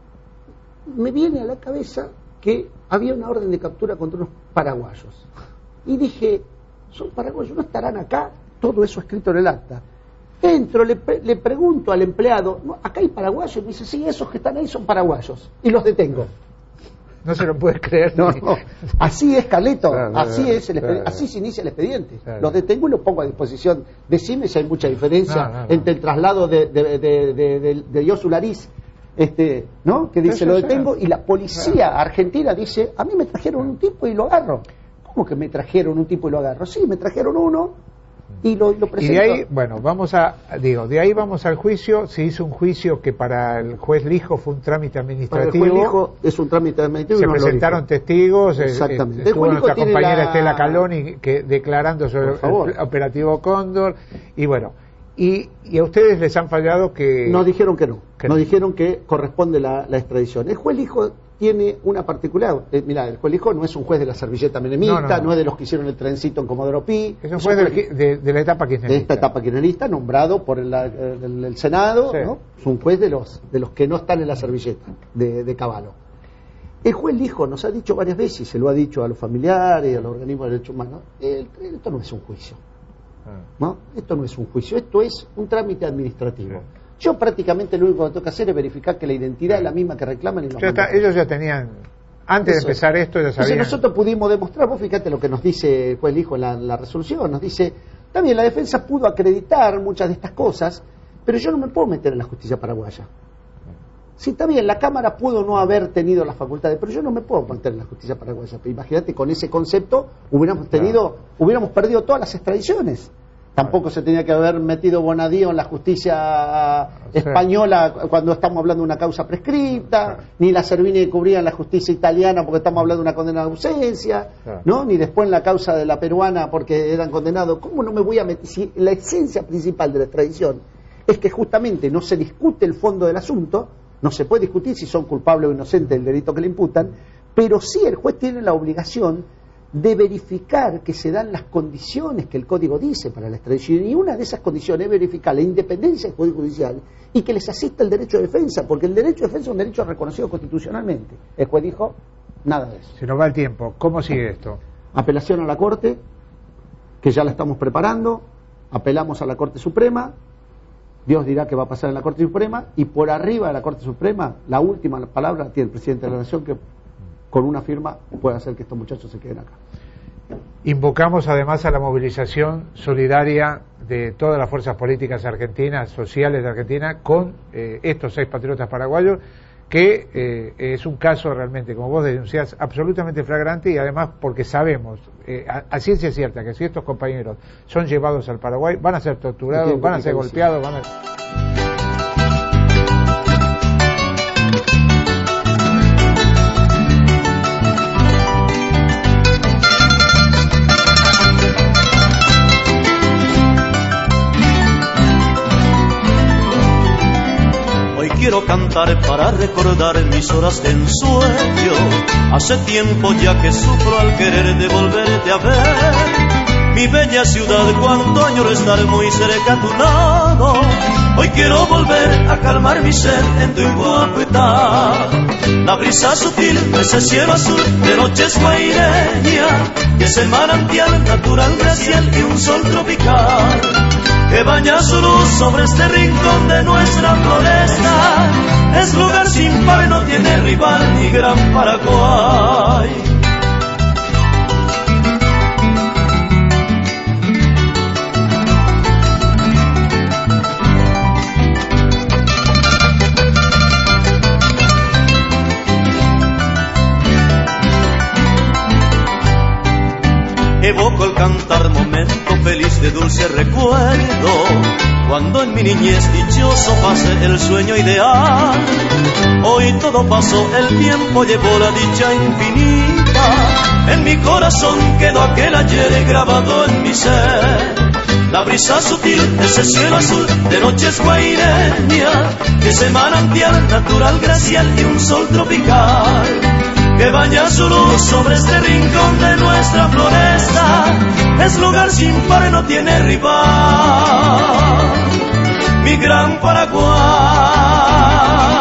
me viene a la cabeza que había una orden de captura contra unos paraguayos. Y dije, son paraguayos, ¿no estarán acá? Todo eso escrito en el acta. Entro, le pregunto al empleado, ¿no, acá hay paraguayos? Y me dice, sí, esos que están ahí son paraguayos. Y los detengo. No se lo puedes creer. No. Así es, Carleto, así es así se inicia el expediente. Los detengo y los pongo a disposición. Decime si hay mucha diferencia entre el traslado de Yosu Lariz, ¿no? Que dice lo detengo, y la policía argentina dice, a mí me trajeron un tipo y lo agarro. ¿Cómo que me trajeron un tipo y lo agarro? Sí, me trajeron uno y lo presento. Y de ahí, bueno, de ahí vamos al juicio. Se hizo un juicio que para el juez Lijo fue un trámite administrativo. Para el juez Lijo es un trámite administrativo. Se presentaron testigos. Exactamente. Estuvo nuestra compañera Estela Caloni declarando sobre el operativo Cóndor. Y bueno, y a ustedes les han fallado que... Nos dijeron que no. Nos dijeron que corresponde la extradición. El juez Lijo tiene una particular. Mirá, el juez Lijo no es un juez de la servilleta menemista, no es de los que hicieron el trencito en Comodoro Pi. Es un juez de la etapa kirchnerista. De esta etapa kirchnerista, nombrado por el Senado, ¿no? Es un juez de los que no están en la servilleta de Cavallo. El juez Lijo nos ha dicho varias veces, y se lo ha dicho a los familiares, a los organismos de derechos humanos, esto no es un juicio. ¿No? Esto no es un juicio, esto es un trámite administrativo. Yo prácticamente lo único que tengo que hacer es verificar que la identidad es la misma que reclaman y nos ellos ya tenían, antes de empezar esto, ya sabían. Entonces nosotros pudimos demostrar, vos fíjate lo que nos dice el juez Lijo en la resolución, nos dice, también la defensa pudo acreditar muchas de estas cosas, pero yo no me puedo meter en la justicia paraguaya. Sí, está bien, la Cámara pudo no haber tenido las facultades, pero yo no me puedo meter en la justicia paraguaya. Pero imagínate, con ese concepto hubiéramos perdido todas las extradiciones. Tampoco se tenía que haber metido Bonadío en la justicia española cuando estamos hablando de una causa prescripta, ni la Servini cubría en la justicia italiana porque estamos hablando de una condena de ausencia, ¿no? Ni después en la causa de la peruana porque eran condenados. ¿Cómo no me voy a meter? Si la esencia principal de la extradición es que justamente no se discute el fondo del asunto, no se puede discutir si son culpables o inocentes del delito que le imputan, pero sí el juez tiene la obligación de verificar que se dan las condiciones que el Código dice para la extradición, y una de esas condiciones es verificar la independencia del Poder Judicial y que les asista el derecho de defensa, porque el derecho de defensa es un derecho reconocido constitucionalmente. El juez dijo, nada de eso. Se nos va el tiempo. ¿Cómo sigue esto? Apelación a la Corte, que ya la estamos preparando, apelamos a la Corte Suprema, Dios dirá qué va a pasar en la Corte Suprema, y por arriba de la Corte Suprema, la última palabra tiene el Presidente de la Nación, que con una firma puede hacer que estos muchachos se queden acá. Invocamos además a la movilización solidaria de todas las fuerzas políticas argentinas, sociales de Argentina, con estos 6 patriotas paraguayos, que es un caso realmente, como vos denunciás, absolutamente flagrante, y además porque sabemos, a ciencia cierta, que si estos compañeros son llevados al Paraguay, van a ser torturados, van a ser golpeados, van a... Quiero cantar para recordar mis horas de ensueño. Hace tiempo ya que sufro al querer de volverte a ver. mi bella ciudad, cuánto añoro estar muy cerca a tu lado. Hoy quiero volver a calmar mi sed en tu Iguapuetá. La brisa sutil de ese cielo azul de noches guaireña, que es el manantial natural glacial y un sol tropical que baña su luz sobre este rincón de nuestra floresta. Es lugar sin par, no tiene rival ni gran Paraguay. Evoco el cantar momento feliz de dulce recuerdo, cuando en mi niñez dichoso pasé el sueño ideal. Hoy todo pasó, el tiempo llevó la dicha infinita. En mi corazón quedó aquel ayer grabado en mi ser. La brisa sutil de ese cielo azul de noches guaireña, que es el manantial natural glacial y un sol tropical que baña su luz sobre este rincón de nuestra floresta. Es lugar sin par, no tiene rival, mi gran Paraguay.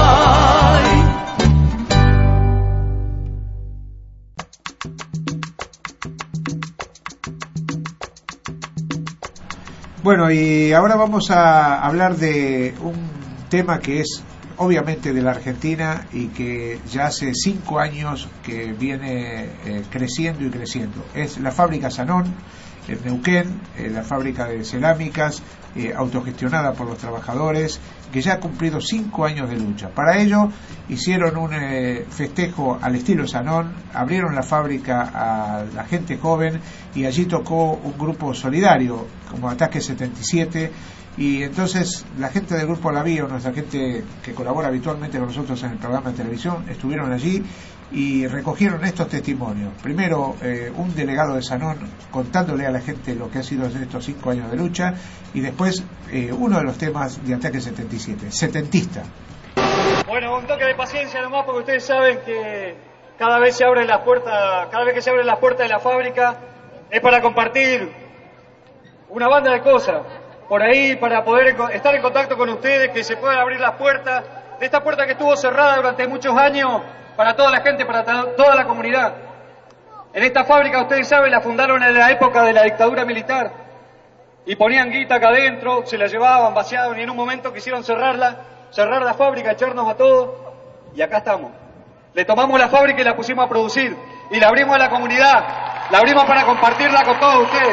Bueno, y ahora vamos a hablar de un tema que es obviamente de la Argentina y que ya hace 5 años que viene creciendo y creciendo. Es la fábrica Sanón en Neuquén, la fábrica de cerámicas autogestionada por los trabajadores, que ya ha cumplido 5 años de lucha. Para ello hicieron un festejo al estilo Sanón, abrieron la fábrica a la gente joven y allí tocó un grupo solidario como Ataque 77. Y entonces la gente del Grupo Lavío, nuestra gente que colabora habitualmente con nosotros en el programa de televisión, estuvieron allí y recogieron estos testimonios. Primero, un delegado de Sanón contándole a la gente lo que ha sido estos 5 años de lucha, y después uno de los temas de Ataque 77, setentista. Bueno, un toque de paciencia nomás, porque ustedes saben que cada vez que se abren las puertas de la fábrica es para compartir una banda de cosas por ahí, para poder estar en contacto con ustedes, que se puedan abrir las puertas de esta puerta que estuvo cerrada durante muchos años para toda la gente, para toda la comunidad. En esta fábrica, ustedes saben, la fundaron en la época de la dictadura militar y ponían guita acá adentro, se la llevaban, vaciaban, y en un momento quisieron cerrar la fábrica, echarnos a todos, y acá estamos. Le tomamos la fábrica y la pusimos a producir, y la abrimos a la comunidad, la abrimos para compartirla con todos ustedes.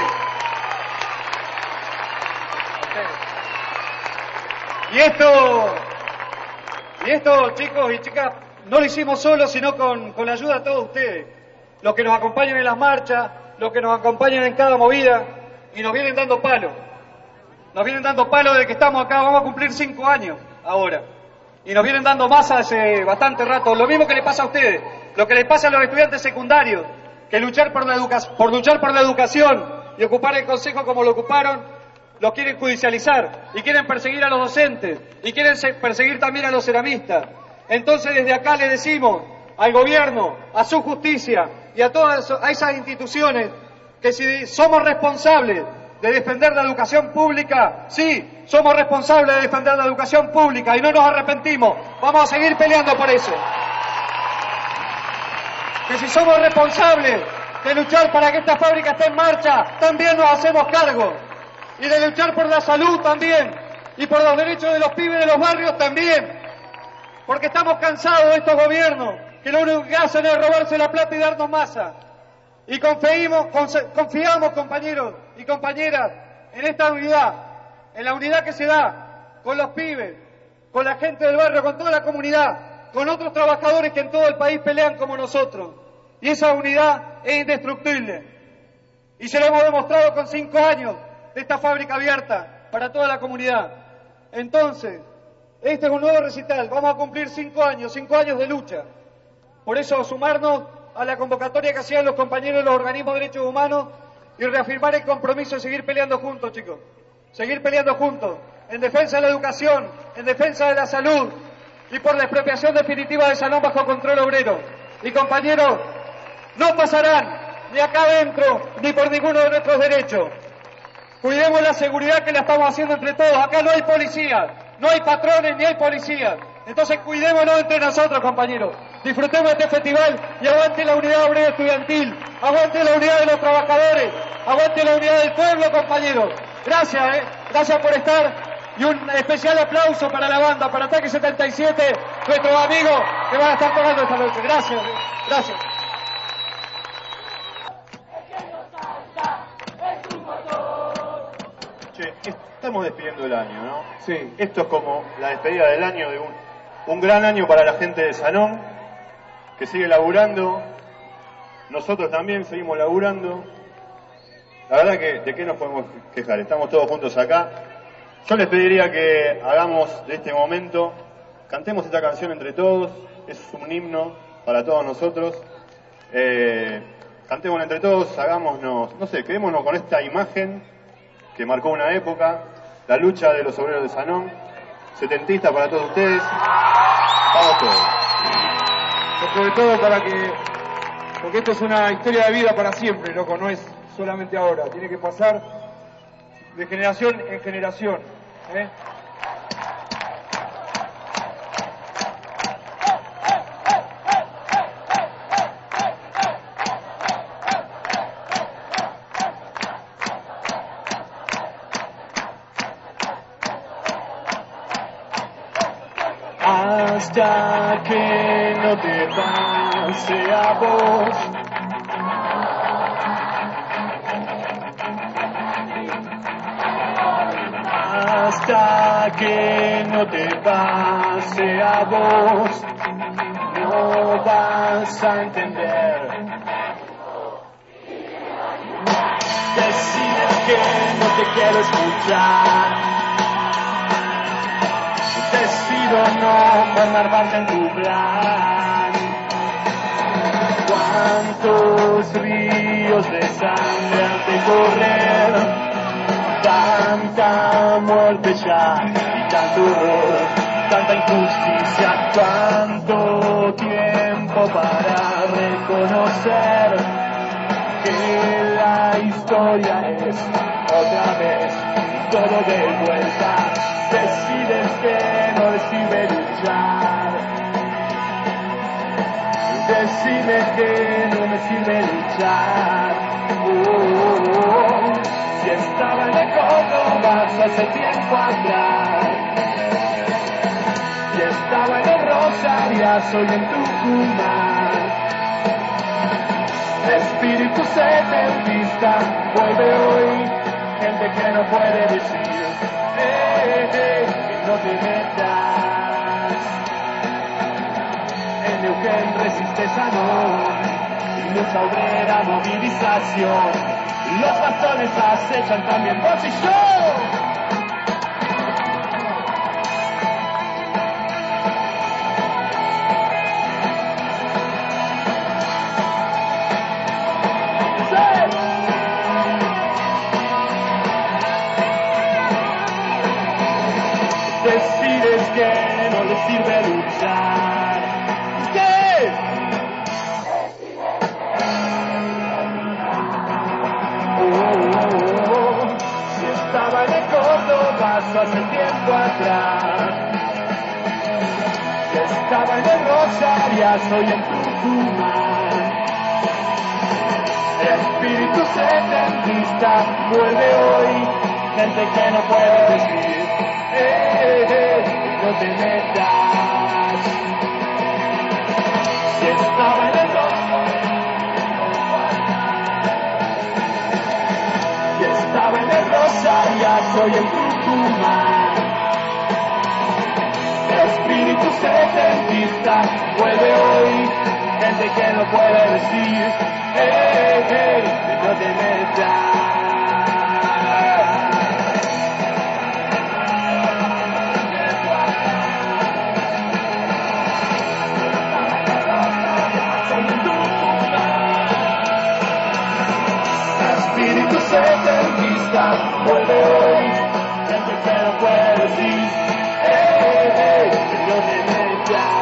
Y esto, chicos y chicas, no lo hicimos solos, sino con la ayuda de todos ustedes, los que nos acompañan en las marchas, los que nos acompañan en cada movida, y nos vienen dando palo. Nos vienen dando palo desde que estamos acá, vamos a cumplir 5 años ahora. Y nos vienen dando masa hace bastante rato. Lo mismo que le pasa a ustedes, lo que les pasa a los estudiantes secundarios, que luchar por la educación y ocupar el consejo como lo ocuparon, los quieren judicializar y quieren perseguir a los docentes y quieren perseguir también a los ceramistas. Entonces desde acá le decimos al gobierno, a su justicia y a todas esas instituciones que si somos responsables de defender la educación pública, sí, somos responsables de defender la educación pública y no nos arrepentimos, vamos a seguir peleando por eso. Que si somos responsables de luchar para que esta fábrica esté en marcha, también nos hacemos cargo. Y de luchar por la salud también, y por los derechos de los pibes de los barrios también, porque estamos cansados de estos gobiernos que lo único que hacen es robarse la plata y darnos masa. Y confiamos, compañeros y compañeras, en esta unidad, en la unidad que se da con los pibes, con la gente del barrio, con toda la comunidad, con otros trabajadores que en todo el país pelean como nosotros. Y esa unidad es indestructible. Y se lo hemos demostrado con 5 años de esta fábrica abierta para toda la comunidad. Entonces, este es un nuevo recital, vamos a cumplir 5 años de lucha. Por eso, sumarnos a la convocatoria que hacían los compañeros de los organismos de derechos humanos y reafirmar el compromiso de seguir peleando juntos, chicos. Seguir peleando juntos, en defensa de la educación, en defensa de la salud y por la expropiación definitiva de Sanón bajo control obrero. Y compañeros, no pasarán ni acá adentro, ni por ninguno de nuestros derechos. Cuidemos la seguridad que la estamos haciendo entre todos. Acá no hay policías, no hay patrones ni hay policías. Entonces cuidémonos entre nosotros, compañeros. Disfrutemos de este festival y aguante la unidad obrera estudiantil, aguante la unidad de los trabajadores, aguante la unidad del pueblo, compañeros. Gracias, gracias por estar. Y un especial aplauso para la banda, para Ataque 77, nuestros amigos que van a estar tocando esta noche. Gracias, gracias. Che, estamos despidiendo el año, ¿no? Sí. Esto es como la despedida del año de un gran año para la gente de Sanón, que sigue laburando. Nosotros también seguimos laburando. La verdad que, ¿de qué nos podemos quejar? Estamos todos juntos acá. Yo les pediría que hagamos de este momento, cantemos esta canción entre todos, es un himno para todos nosotros. Cantemos entre todos, hagámonos, no sé, quedémonos con esta imagen que marcó una época, la lucha de los obreros de Sanón, setentista para todos ustedes. Vamos todos. Sobre todo porque esto es una historia de vida para siempre, loco, no es solamente ahora, tiene que pasar de generación en generación. Hasta que no te pase a vos. Hasta que no te pase a vos, no vas a entender. Decir que no te quiero escuchar. Decido no formar parte en tu plan. Cuántos ríos de sangre han de correr, tanta muerte ya y tanto horror, tanta injusticia, cuánto tiempo para reconocer que la historia es otra vez todo de vuelta. Decides que no les sirve luchar. Decides que no me sirve luchar. Si estaba en el Córdoba hace tiempo atrás. Si estaba en el Rosario, soy en Tucumán. Espíritu setentista vuelve hoy. Gente que no puede decir no te metas. En Neuquén resiste Sanón y mucha obrera movilización. Los bastones acechan también vos y yo. Decides que no les sirve luchar. ¿Qué? Si estaba en el Córdoba hace tiempo atrás. Si estaba en el Rosario, soy en Tucumán. Espíritu setentista vuelve hoy. Gente que no puede decir no te metas. Si estaba en el Si estaba en el Rosario, soy en Tucumán. Espíritu setentista vuelve hoy. Gente que no puede decir no te metas. Setentista vuelve hoy, gente que no puede decir no te metas.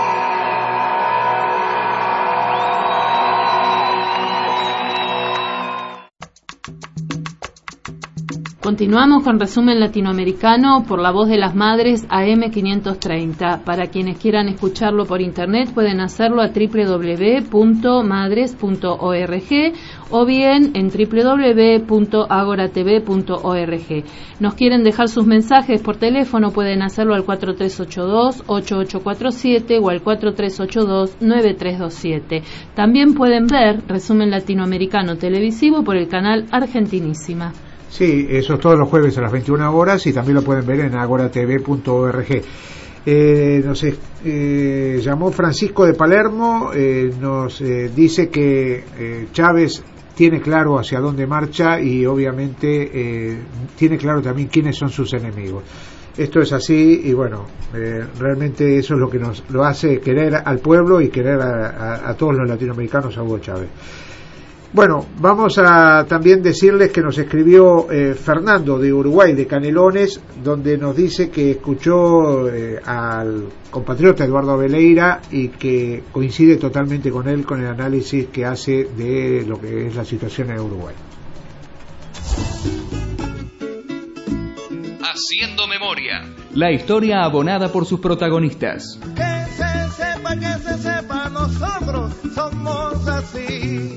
Continuamos con resumen latinoamericano por la voz de las madres AM530. Para quienes quieran escucharlo por internet pueden hacerlo a www.madres.org o bien en www.agoratv.org. Nos quieren dejar sus mensajes por teléfono, pueden hacerlo al 4382-8847 o al 4382-9327. También pueden ver resumen latinoamericano televisivo por el canal Argentinísima. Sí, eso es todos los jueves a las 21 horas y también lo pueden ver en agoratv.org. Nos llamó Francisco de Palermo, nos dice que Chávez tiene claro hacia dónde marcha y obviamente tiene claro también quiénes son sus enemigos. Esto es así y bueno, realmente eso es lo que nos lo hace querer al pueblo y querer a todos los latinoamericanos a Hugo Chávez. Bueno, vamos a también decirles que nos escribió Fernando de Uruguay, de Canelones, donde nos dice que escuchó al compatriota Eduardo Abeleira y que coincide totalmente con él con el análisis que hace de lo que es la situación en Uruguay. Haciendo memoria. La historia abonada por sus protagonistas. Que se sepa, nosotros somos así.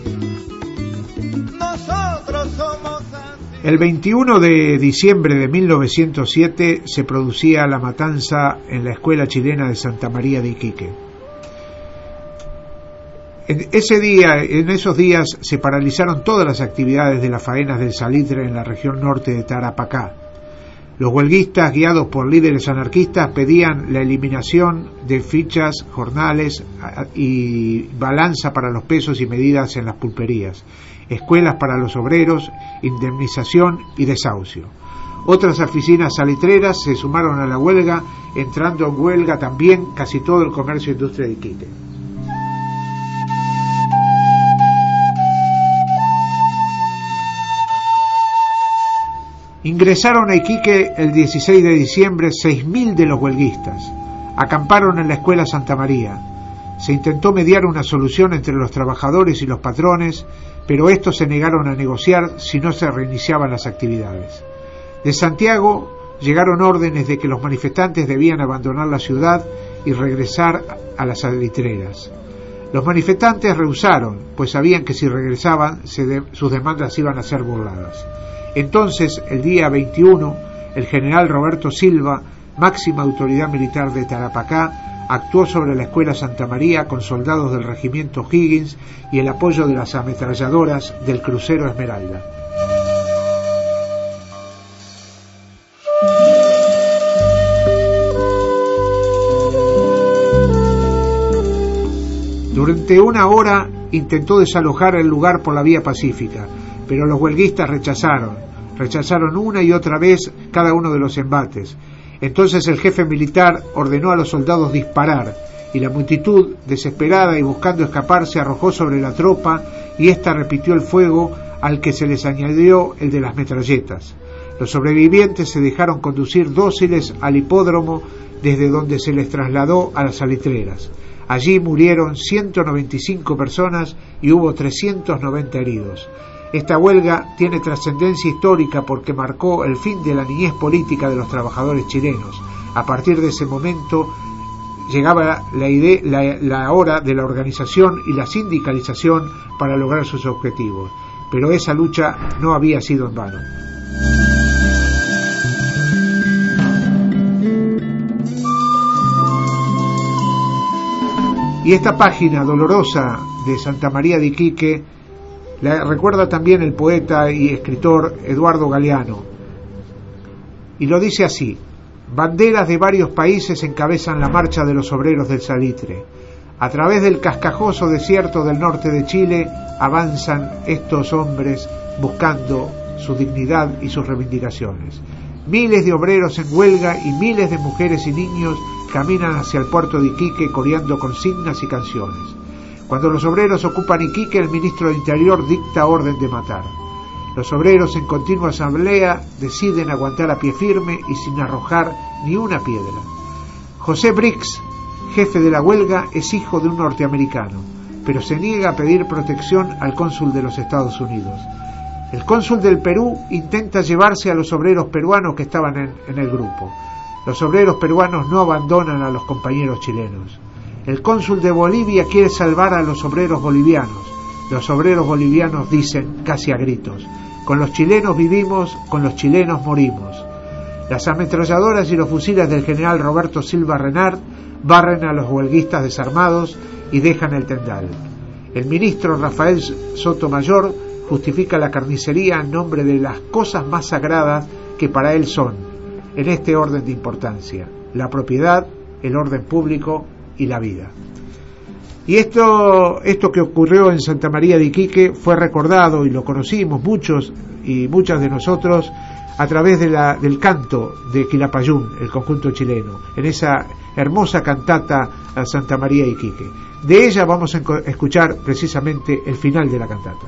Nosotros somos así. El 21 de diciembre de 1907 se producía la matanza en la escuela chilena de Santa María de Iquique. En esos días se paralizaron todas las actividades de las faenas del salitre en la región norte de Tarapacá. Los huelguistas, guiados por líderes anarquistas, pedían la eliminación de fichas, jornales y balanza para los pesos y medidas en las pulperías, escuelas para los obreros, indemnización y desahucio. Otras oficinas salitreras se sumaron a la huelga, entrando en huelga también casi todo el comercio e industria de Iquique. Ingresaron a Iquique el 16 de diciembre 6.000 de los huelguistas. Acamparon en la escuela Santa María. Se intentó mediar una solución entre los trabajadores y los patrones, pero estos se negaron a negociar si no se reiniciaban las actividades. De Santiago llegaron órdenes de que los manifestantes debían abandonar la ciudad y regresar a las salitreras. Los manifestantes rehusaron, pues sabían que si regresaban sus demandas iban a ser burladas. Entonces, el día 21, el general Roberto Silva, máxima autoridad militar de Tarapacá, actuó sobre la escuela Santa María con soldados del regimiento Higgins y el apoyo de las ametralladoras del crucero Esmeralda. Durante una hora intentó desalojar el lugar por la vía pacífica, pero los huelguistas rechazaron una y otra vez cada uno de los embates. Entonces el jefe militar ordenó a los soldados disparar, y la multitud, desesperada y buscando escapar, se arrojó sobre la tropa, y ésta repitió el fuego, al que se les añadió el de las metralletas. Los sobrevivientes se dejaron conducir dóciles al hipódromo, desde donde se les trasladó a las salitreras. Allí murieron 195 personas y hubo 390 heridos. Esta huelga tiene trascendencia histórica porque marcó el fin de la niñez política de los trabajadores chilenos. A partir de ese momento llegaba la hora de la organización y la sindicalización para lograr sus objetivos. Pero esa lucha no había sido en vano. Y esta página dolorosa de Santa María de Iquique la recuerda también el poeta y escritor Eduardo Galeano, y lo dice así: banderas de varios países encabezan la marcha de los obreros del salitre. A través del cascajoso desierto del norte de Chile avanzan estos hombres buscando su dignidad y sus reivindicaciones. Miles de obreros en huelga y miles de mujeres y niños caminan hacia el puerto de Iquique coreando consignas y canciones. Cuando los obreros ocupan Iquique, el ministro de Interior dicta orden de matar. Los obreros en continua asamblea deciden aguantar a pie firme y sin arrojar ni una piedra. José Brix, jefe de la huelga, es hijo de un norteamericano, pero se niega a pedir protección al cónsul de los Estados Unidos. El cónsul del Perú intenta llevarse a los obreros peruanos que estaban en el grupo. Los obreros peruanos no abandonan a los compañeros chilenos. El cónsul de Bolivia quiere salvar a los obreros bolivianos. Los obreros bolivianos dicen, casi a gritos, con los chilenos vivimos, con los chilenos morimos. Las ametralladoras y los fusiles del general Roberto Silva Renard barren a los huelguistas desarmados y dejan el tendal. El ministro Rafael Sotomayor justifica la carnicería en nombre de las cosas más sagradas que para él son, en este orden de importancia: la propiedad, el orden público y la vida. Y esto que ocurrió en Santa María de Iquique fue recordado, y lo conocimos muchos y muchas de nosotros, a través del canto de Quilapayún, el conjunto chileno, en esa hermosa cantata a Santa María de Iquique. De ella vamos a escuchar precisamente el final de la cantata.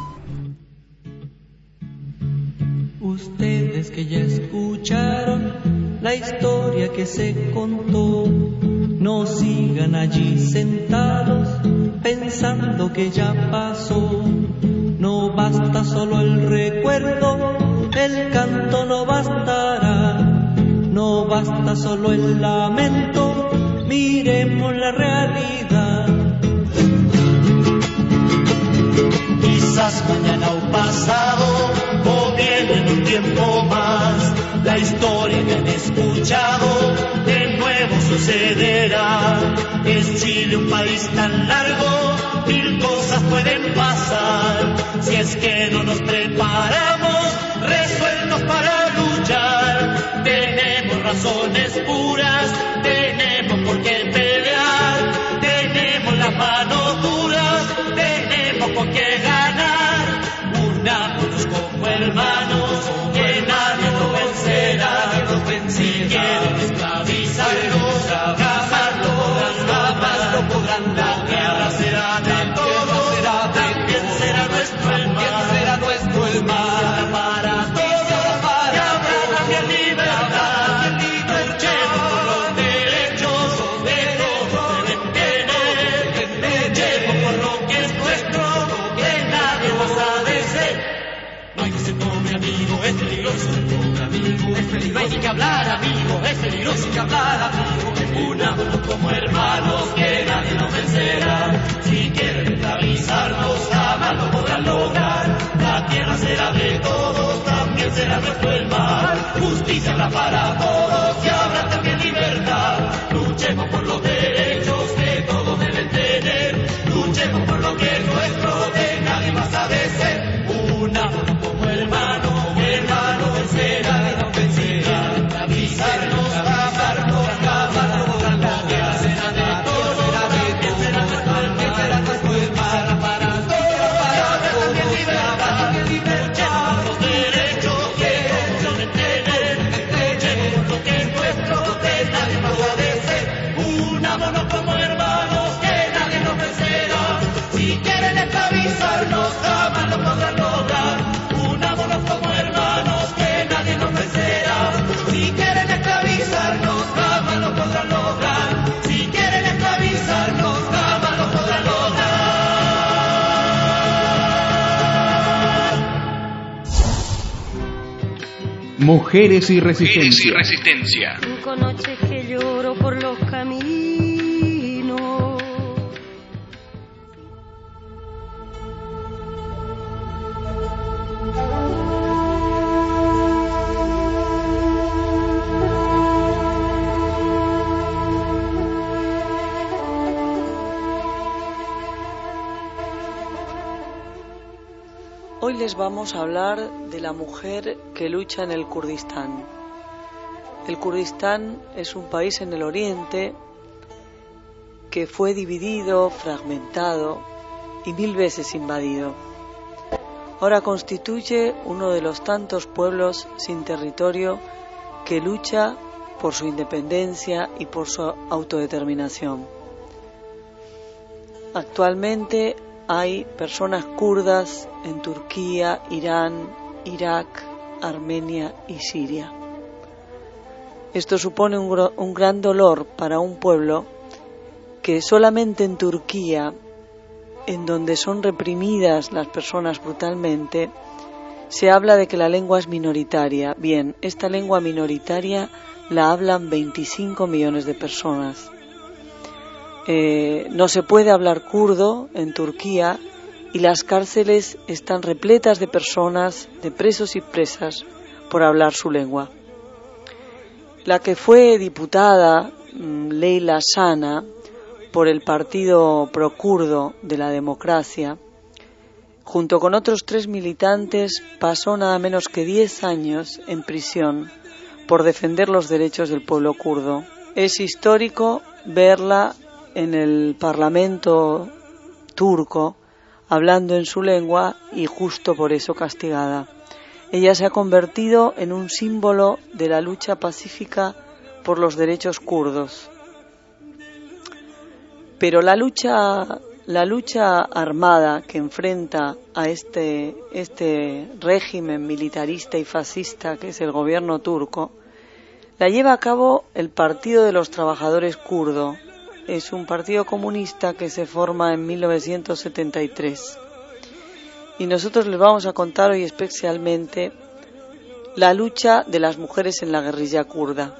Ustedes que ya escucharon la historia que se contó, no sigan allí sentados pensando que ya pasó. No basta solo el recuerdo, el canto no bastará. No basta solo el lamento, miremos la realidad. Quizás mañana o pasado, o bien en un tiempo más, la historia que han escuchado de nuevo sucederá. Es Chile un país tan largo, mil cosas pueden pasar. Si es que no nos preparamos, resueltos para luchar, tenemos razones puras, tenemos por qué pelear, tenemos las manos duras, tenemos por qué ganar. Unámonos como hermanos, que nadie nos vencerá. Si quieren esclavizarnos, jamás lo podrán. La guerra será de todos, también será nuestro el mar. Para todos, y habrá también libertad. Luchemos por los derechos de todos deben tener. Luchemos por lo que es nuestro, que nadie más ha de ser. No hay que ser pobre, amigo, es peligroso. Amigo, es peligroso. No hay ni que hablar, amigo, es peligroso. Que hablar, amigo. Unámonos como hermanos, que nadie nos vencerá. Si quieren esclavizarnos, jamás lo podrán lograr. La tierra será de todos, también será nuestro el mar. Justicia habrá para todos y habrá también libertad. Luchemos por los derechos que todos deben tener. Luchemos por lo que es nuestro, de nadie más ha de ser. Unámonos como hermanos, hermano vencerá, vencerá. Esclavizarnos, jamás lo podrán lograr. Será de todos, también será nuestro el mar. Para todos, para también libertad. Luchemos por los derechos que todos deben tener. Luchemos por lo que es nuestro, de nadie más ha de ser. Unámonos como hermanos, que nadie nos vencerá. Si quieren esclavizarnos, jamás lo podrán lograr. Unámonos como hermanos, que nadie nos vencerá. Si quieren esclavizarnos, jamás lo podrán lograr. Si quieren esclavizarnos, jamás lo podrán lograr. Mujeres y Resistencia. Cinco noches que lloro por los caminos. Hoy les vamos a hablar de la mujer que lucha en el Kurdistán. El Kurdistán es un país en el oriente que fue dividido, fragmentado y 1000 veces invadido. Ahora constituye uno de los tantos pueblos sin territorio que lucha por su independencia y por su autodeterminación. Actualmente hay personas kurdas en Turquía, Irán, Irak, Armenia y Siria. Esto supone un gran dolor para un pueblo que solamente en Turquía, en donde son reprimidas las personas brutalmente, Se habla de que la lengua es minoritaria. Bien, esta lengua minoritaria la hablan 25 millones de personas. No se puede hablar kurdo en Turquía y las cárceles están repletas de personas, de presos y presas, por hablar su lengua. La que fue diputada, Leyla Sana, por el partido pro-kurdo de la democracia, junto con otros 3 militantes, pasó nada menos que 10 años en prisión por defender los derechos del pueblo kurdo. Es histórico verla en el Parlamento turco hablando en su lengua y justo por eso castigada. Ella se ha convertido en un símbolo de la lucha pacífica por los derechos kurdos. Pero la lucha armada que enfrenta a este régimen militarista y fascista que es el gobierno turco, la lleva a cabo el Partido de los Trabajadores Kurdo. Es un partido comunista que se forma en 1973. Y nosotros les vamos a contar hoy especialmente la lucha de las mujeres en la guerrilla kurda.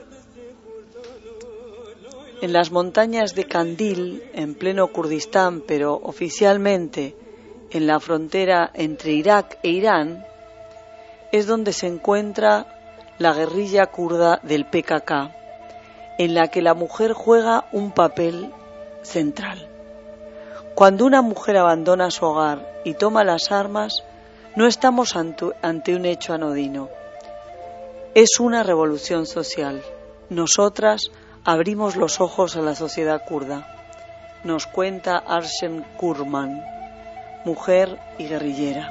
En las montañas de Kandil, en pleno Kurdistán, pero oficialmente en la frontera entre Irak e Irán, es donde se encuentra la guerrilla kurda del PKK, en la que la mujer juega un papel central. Cuando una mujer abandona su hogar y toma las armas, no estamos ante un hecho anodino. Es una revolución social. Nosotras abrimos los ojos a la sociedad kurda. Nos cuenta Arshem Kurman, mujer y guerrillera.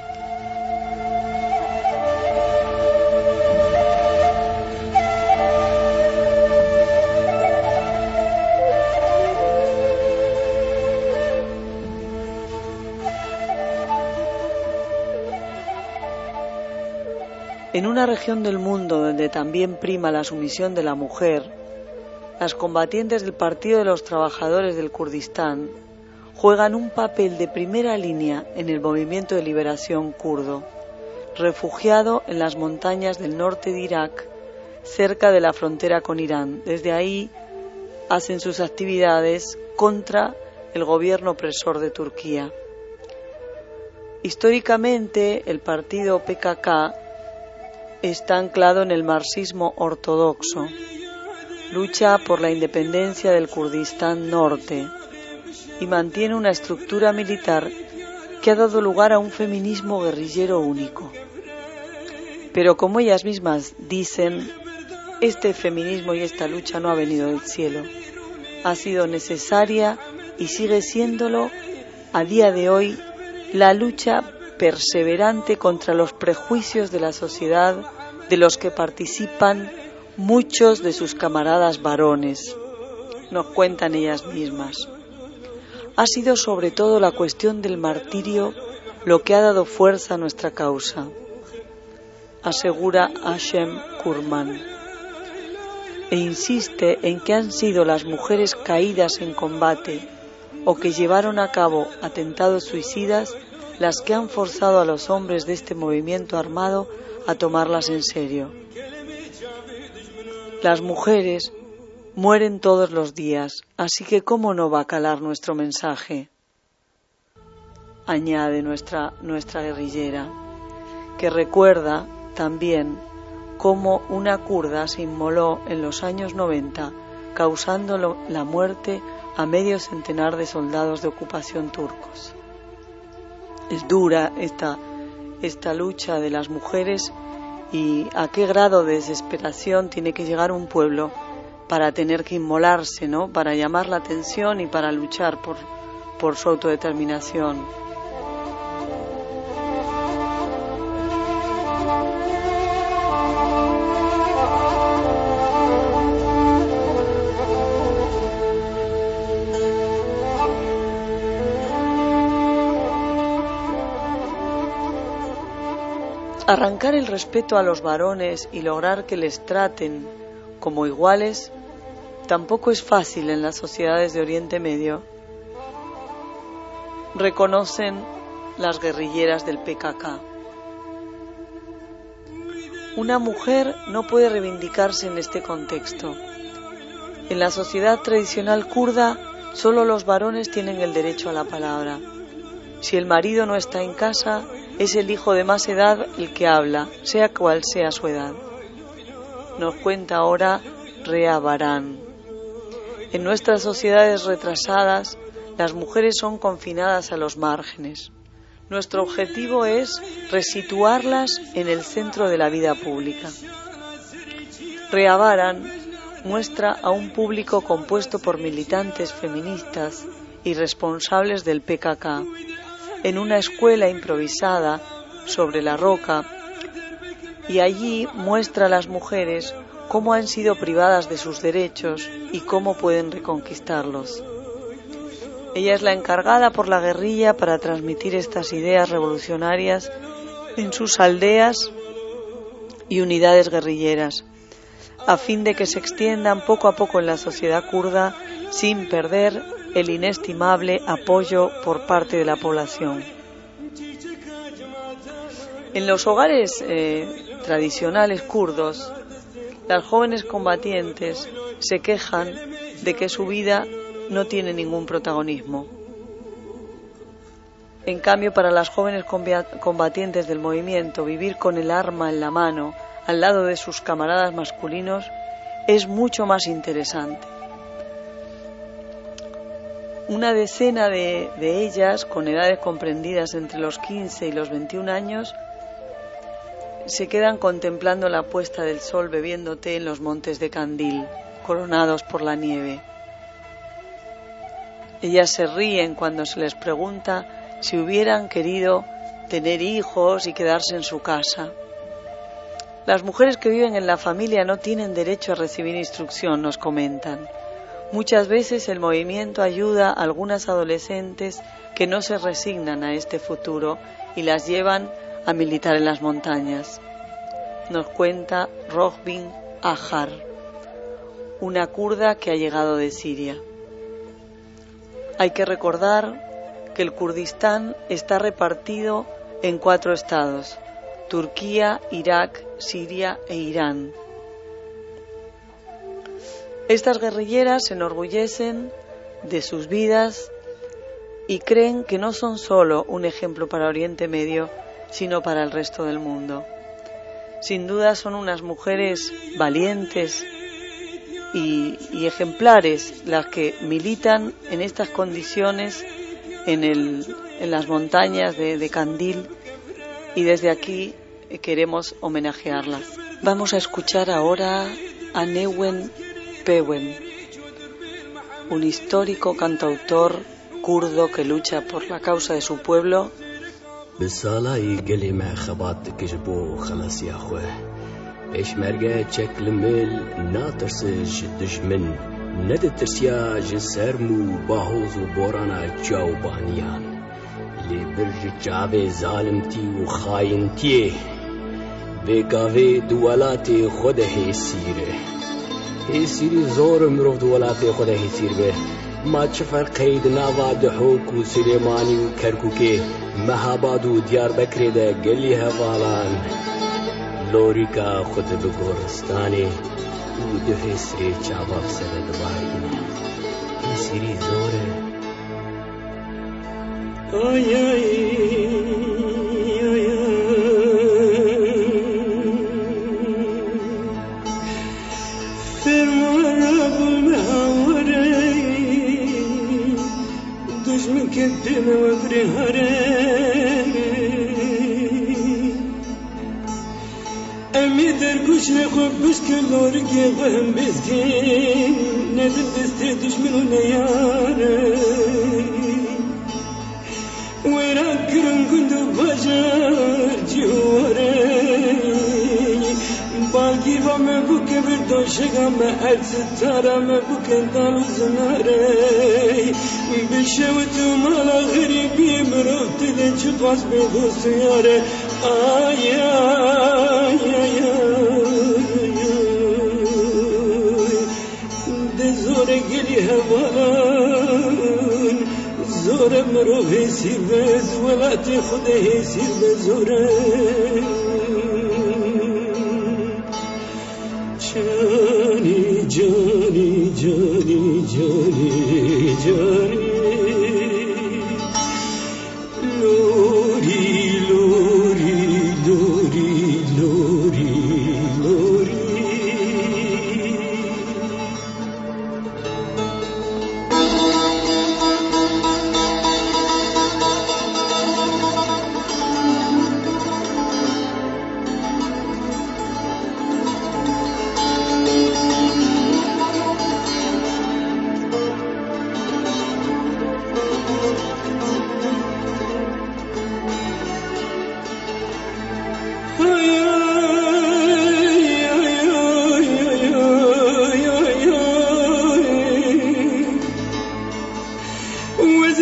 En una región del mundo donde también prima la sumisión de la mujer, las combatientes del Partido de los Trabajadores del Kurdistán juegan un papel de primera línea en el movimiento de liberación kurdo, refugiado en las montañas del norte de Irak, cerca de la frontera con Irán. Desde ahí hacen sus actividades contra el gobierno opresor de Turquía. Históricamente, el partido PKK está anclado en el marxismo ortodoxo. Lucha por la independencia del Kurdistán norte y mantiene una estructura militar que ha dado lugar a un feminismo guerrillero único. Pero como ellas mismas dicen, este feminismo y esta lucha no ha venido del cielo. Ha sido necesaria y sigue siéndolo a día de hoy la lucha perseverante contra los prejuicios de la sociedad de los que participan muchos de sus camaradas varones, nos cuentan ellas mismas. Ha sido sobre todo la cuestión del martirio lo que ha dado fuerza a nuestra causa, asegura Hashem Kurman, e insiste en que han sido las mujeres caídas en combate o que llevaron a cabo atentados suicidas las que han forzado a los hombres de este movimiento armado a tomarlas en serio. Las mujeres mueren todos los días, así que ¿cómo no va a calar nuestro mensaje? Añade nuestra guerrillera, que recuerda también cómo una kurda se inmoló en los años 90, causando la muerte a medio centenar de soldados de ocupación turcos. Es dura esta lucha de las mujeres y a qué grado de desesperación tiene que llegar un pueblo para tener que inmolarse, ¿no? Para llamar la atención y para luchar por su autodeterminación. Arrancar el respeto a los varones y lograr que les traten como iguales tampoco es fácil en las sociedades de Oriente Medio, reconocen las guerrilleras del PKK. Una mujer no puede reivindicarse en este contexto. En la sociedad tradicional kurda, solo los varones tienen el derecho a la palabra. Si el marido no está en casa, es el hijo de más edad el que habla, sea cual sea su edad. Nos cuenta ahora Rea Baran. En nuestras sociedades retrasadas, las mujeres son confinadas a los márgenes. Nuestro objetivo es resituarlas en el centro de la vida pública. Rea Baran muestra a un público compuesto por militantes feministas y responsables del PKK en una escuela improvisada sobre la roca, y allí muestra a las mujeres cómo han sido privadas de sus derechos y cómo pueden reconquistarlos. Ella es la encargada por la guerrilla para transmitir estas ideas revolucionarias en sus aldeas y unidades guerrilleras, a fin de que se extiendan poco a poco en la sociedad kurda sin perder el inestimable apoyo por parte de la población. En los hogares tradicionales kurdos, las jóvenes combatientes se quejan de que su vida no tiene ningún protagonismo. En cambio, para las jóvenes combatientes del movimiento, vivir con el arma en la mano al lado de sus camaradas masculinos es mucho más interesante. Una decena de ellas, con edades comprendidas entre los 15 y los 21 años, se quedan contemplando la puesta del sol bebiendo té en los montes de Kandil, coronados por la nieve. Ellas se ríen cuando se les pregunta si hubieran querido tener hijos y quedarse en su casa. Las mujeres que viven en la familia no tienen derecho a recibir instrucción, nos comentan. Muchas veces el movimiento ayuda a algunas adolescentes que no se resignan a este futuro y las llevan a militar en las montañas. Nos cuenta Rohbin Ahar, una kurda que ha llegado de Siria. Hay que recordar que el Kurdistán está repartido en 4 estados: Turquía, Irak, Siria e Irán. Estas guerrilleras se enorgullecen de sus vidas y creen que no son solo un ejemplo para Oriente Medio, sino para el resto del mundo. Sin duda son unas mujeres valientes y ejemplares las que militan en estas condiciones en las montañas de Kandil, y desde aquí queremos homenajearlas. Vamos a escuchar ahora a Newen Pewen, un histórico cantautor kurdo que lucha por la causa de su pueblo. بسالای گلی ما خبات کجبو خلاص یا خو پشمرگه چکلمل ناترسج دشمن ند ترسیا جسرمو باهوز و بورانا جاوبانیان لی برج جاب ظالمتی و خاینتی بگاوی دولات خود هسیره هسیری زور مرو دولات خود هسیر به ما چه فرقید نوا دحوک و سلیمانی و کرکوکه مهاباد و دیار بکری ده گلی هوالان لوریکا خود بگورستانی و ده سری چاباب سر دوائینه هسیری زوره آی آی كدم وبرهري أمي دركوش نخوب بشكل لوركي بهم بسكين ندم دستي دشمن ونياري وراكرم كندو بجار جواري باقي وما بك بردوشك ما أرسطارا ما بك دالو زناري بشوت مالا غريبي مروت لنش قاس بدوس ياري آي آي آي ده زور قلي هوالان زور مرو هسير بز ولا تخده هسير بزوره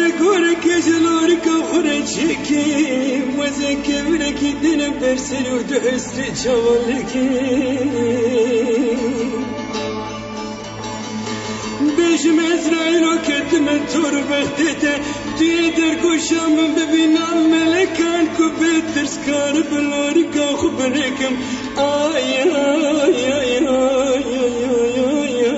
گوره که جلوری که خوره چکی وزه که برکی دنم برسر و دست چوالکی بشم اسرائیل و کتم تور بختته توی درگوشم ببینم ملکان که بترس کار بلوری که خوب نکم آی آی آی آی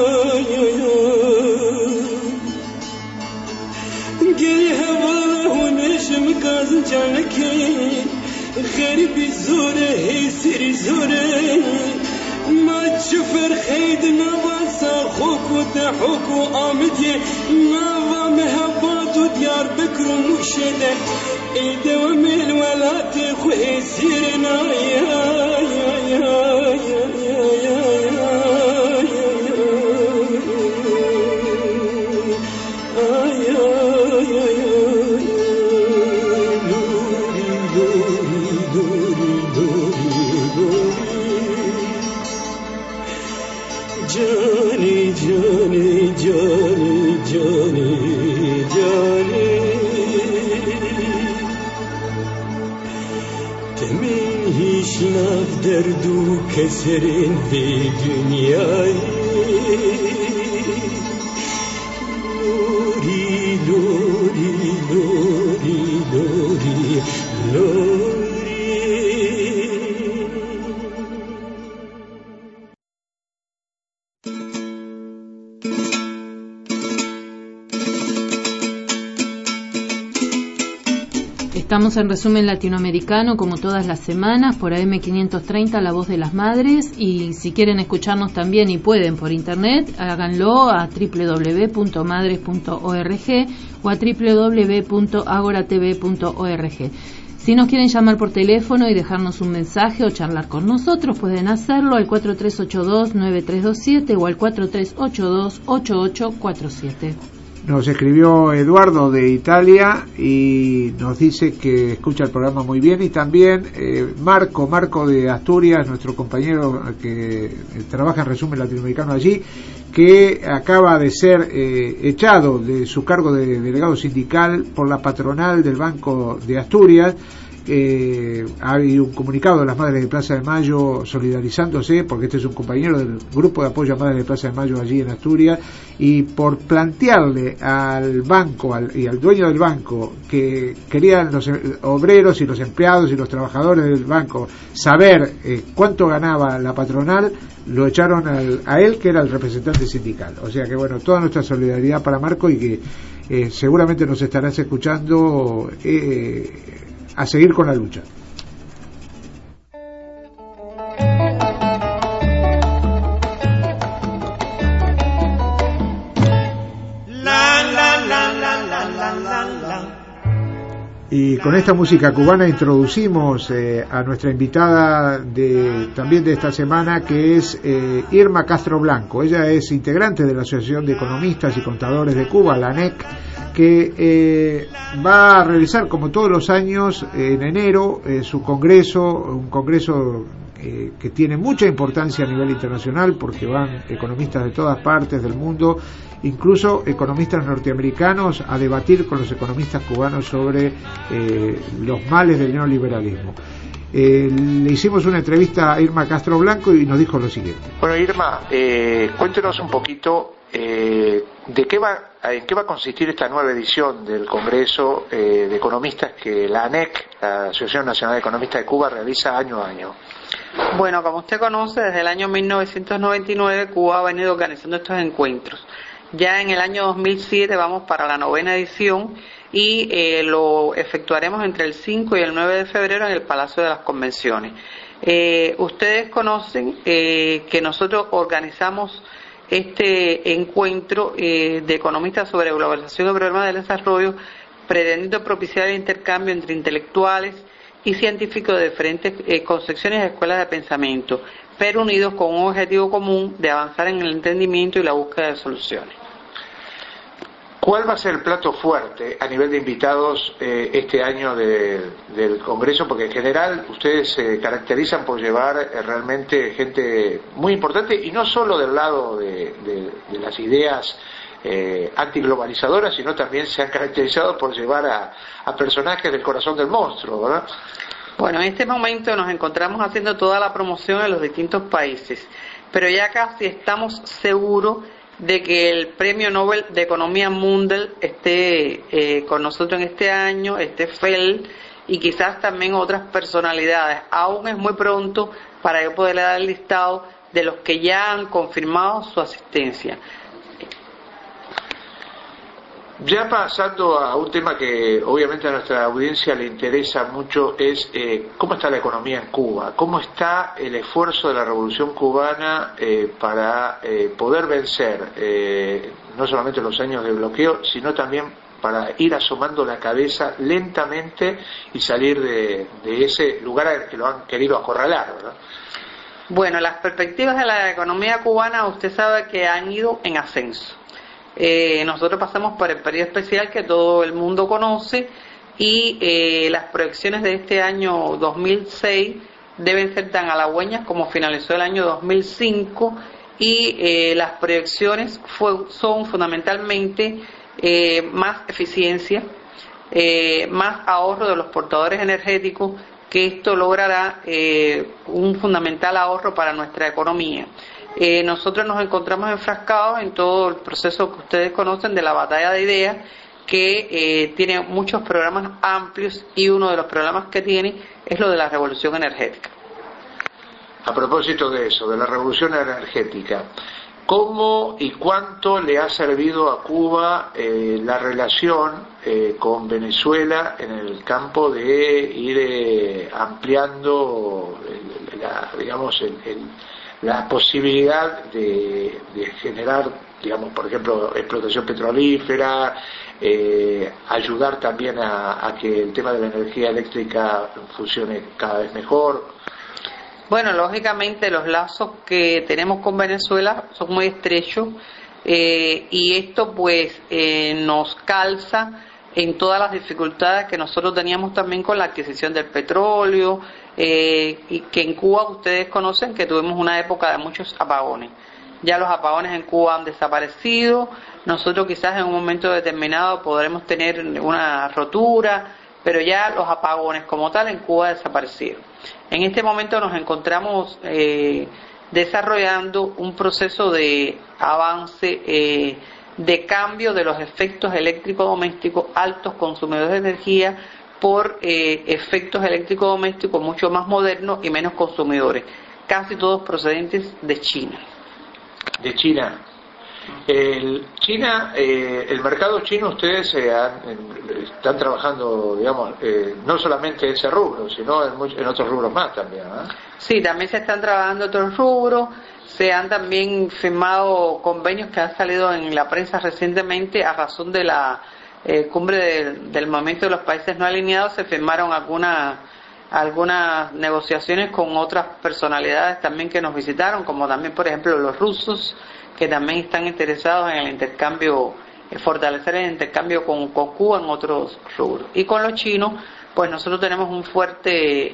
گلی حوالا هونشم کازن جانکی غریبی زوره هی سری زوره ما تشوفر خيد نواسا خوك وتحوك وآمدي ما مهبات وديار بكر ومشدة إيدا ومن ولا تخوي سيرنا يا يا يا يا جاني جاني جاني جاني جاني تمن هیچ ناف درد و کسرین به دنیای لوری لوری لوری لوری لوری. Estamos en Resumen Latinoamericano como todas las semanas por AM530 La Voz de las Madres, y si quieren escucharnos también y pueden por internet, háganlo a www.madres.org o a www.agoratv.org. Si nos quieren llamar por teléfono y dejarnos un mensaje o charlar con nosotros, pueden hacerlo al 4382-9327 o al 4382-8847. Nos escribió Eduardo de Italia y nos dice que escucha el programa muy bien, y también Marco de Asturias, nuestro compañero que trabaja en Resumen Latinoamericano allí, que acaba de ser echado de su cargo de delegado sindical por la patronal del Banco de Asturias. Hay un comunicado de las Madres de Plaza de Mayo solidarizándose, porque este es un compañero del grupo de apoyo a Madres de Plaza de Mayo allí en Asturias, y por plantearle al banco y al dueño del banco que querían los obreros y los empleados y los trabajadores del banco saber cuánto ganaba la patronal, lo echaron a él, que era el representante sindical. O sea que bueno, toda nuestra solidaridad para Marco, y que seguramente nos estarás escuchando a seguir con la lucha. Y con esta música cubana introducimos a nuestra invitada también de esta semana, que es Irma Castro Blanco. Ella es integrante de la Asociación de Economistas y Contadores de Cuba, la ANEC, que va a realizar, como todos los años, en enero, su congreso, un congreso que tiene mucha importancia a nivel internacional, porque van economistas de todas partes del mundo, incluso economistas norteamericanos, a debatir con los economistas cubanos sobre los males del neoliberalismo. Le hicimos una entrevista a Irma Castro Blanco y nos dijo lo siguiente. Bueno, Irma, cuéntenos un poquito en qué va a consistir esta nueva edición del Congreso de Economistas que la ANEC, la Asociación Nacional de Economistas de Cuba, realiza año a año. Bueno, como usted conoce, desde el año 1999 Cuba ha venido organizando estos encuentros. Ya en el año 2007 vamos para la 9ª edición y lo efectuaremos entre el 5 y el 9 de febrero en el Palacio de las Convenciones. Ustedes conocen que nosotros organizamos este encuentro de economistas sobre globalización y problemas del desarrollo, pretendiendo propiciar el intercambio entre intelectuales y científicos de diferentes concepciones y escuelas de pensamiento, pero unidos con un objetivo común de avanzar en el entendimiento y la búsqueda de soluciones. ¿Cuál va a ser el plato fuerte a nivel de invitados este año del Congreso? Porque en general ustedes se caracterizan por llevar realmente gente muy importante, y no solo del lado de las ideas antiglobalizadoras, sino también se han caracterizado por llevar a personajes del corazón del monstruo, ¿verdad? Bueno, en este momento nos encontramos haciendo toda la promoción en los distintos países, pero ya casi estamos seguros de que el Premio Nobel de Economía Mundell esté con nosotros en este año, esté Feld y quizás también otras personalidades. Aún es muy pronto para yo poderle dar el listado de los que ya han confirmado su asistencia. Ya pasando a un tema que obviamente a nuestra audiencia le interesa mucho, es cómo está la economía en Cuba, cómo está el esfuerzo de la Revolución Cubana para poder vencer no solamente los años de bloqueo, sino también para ir asomando la cabeza lentamente y salir de ese lugar al que lo han querido acorralar, ¿verdad? Bueno, las perspectivas de la economía cubana, usted sabe que han ido en ascenso. Nosotros pasamos por el periodo especial que todo el mundo conoce y las proyecciones de este año 2006 deben ser tan halagüeñas como finalizó el año 2005 y las proyecciones son fundamentalmente más eficiencia, más ahorro de los portadores energéticos, que esto logrará un fundamental ahorro para nuestra economía. Nosotros nos encontramos enfrascados en todo el proceso que ustedes conocen de la batalla de ideas, que tiene muchos programas amplios y uno de los programas que tiene es lo de la revolución energética. A propósito de eso, de la revolución energética, ¿cómo y cuánto le ha servido a Cuba la relación con Venezuela en el campo de ir ampliando la posibilidad de generar, digamos, por ejemplo, explotación petrolífera, ayudar también a que el tema de la energía eléctrica funcione cada vez mejor? Bueno, lógicamente los lazos que tenemos con Venezuela son muy estrechos y esto pues nos calza en todas las dificultades que nosotros teníamos también con la adquisición del petróleo y que en Cuba ustedes conocen que tuvimos una época de muchos apagones. Ya los apagones en Cuba han desaparecido, nosotros quizás en un momento determinado podremos tener una rotura, pero ya los apagones como tal en Cuba desaparecieron. En este momento nos encontramos desarrollando un proceso de avance, de cambio de los efectos eléctricos domésticos, altos consumidores de energía, por efectos eléctricos domésticos mucho más modernos y menos consumidores, casi todos procedentes de China. De China. El mercado chino, ustedes están trabajando, digamos, no solamente en ese rubro, sino en otros rubros más también, ¿eh? Sí, también se están trabajando otros rubros, se han también firmado convenios que han salido en la prensa recientemente a razón de la cumbre del Movimiento de los Países No Alineados. Se firmaron algunas negociaciones con otras personalidades también que nos visitaron, como también, por ejemplo, los rusos, que también están interesados en el intercambio, fortalecer el intercambio con Cuba en otros rubros. Y con los chinos, pues nosotros tenemos un fuerte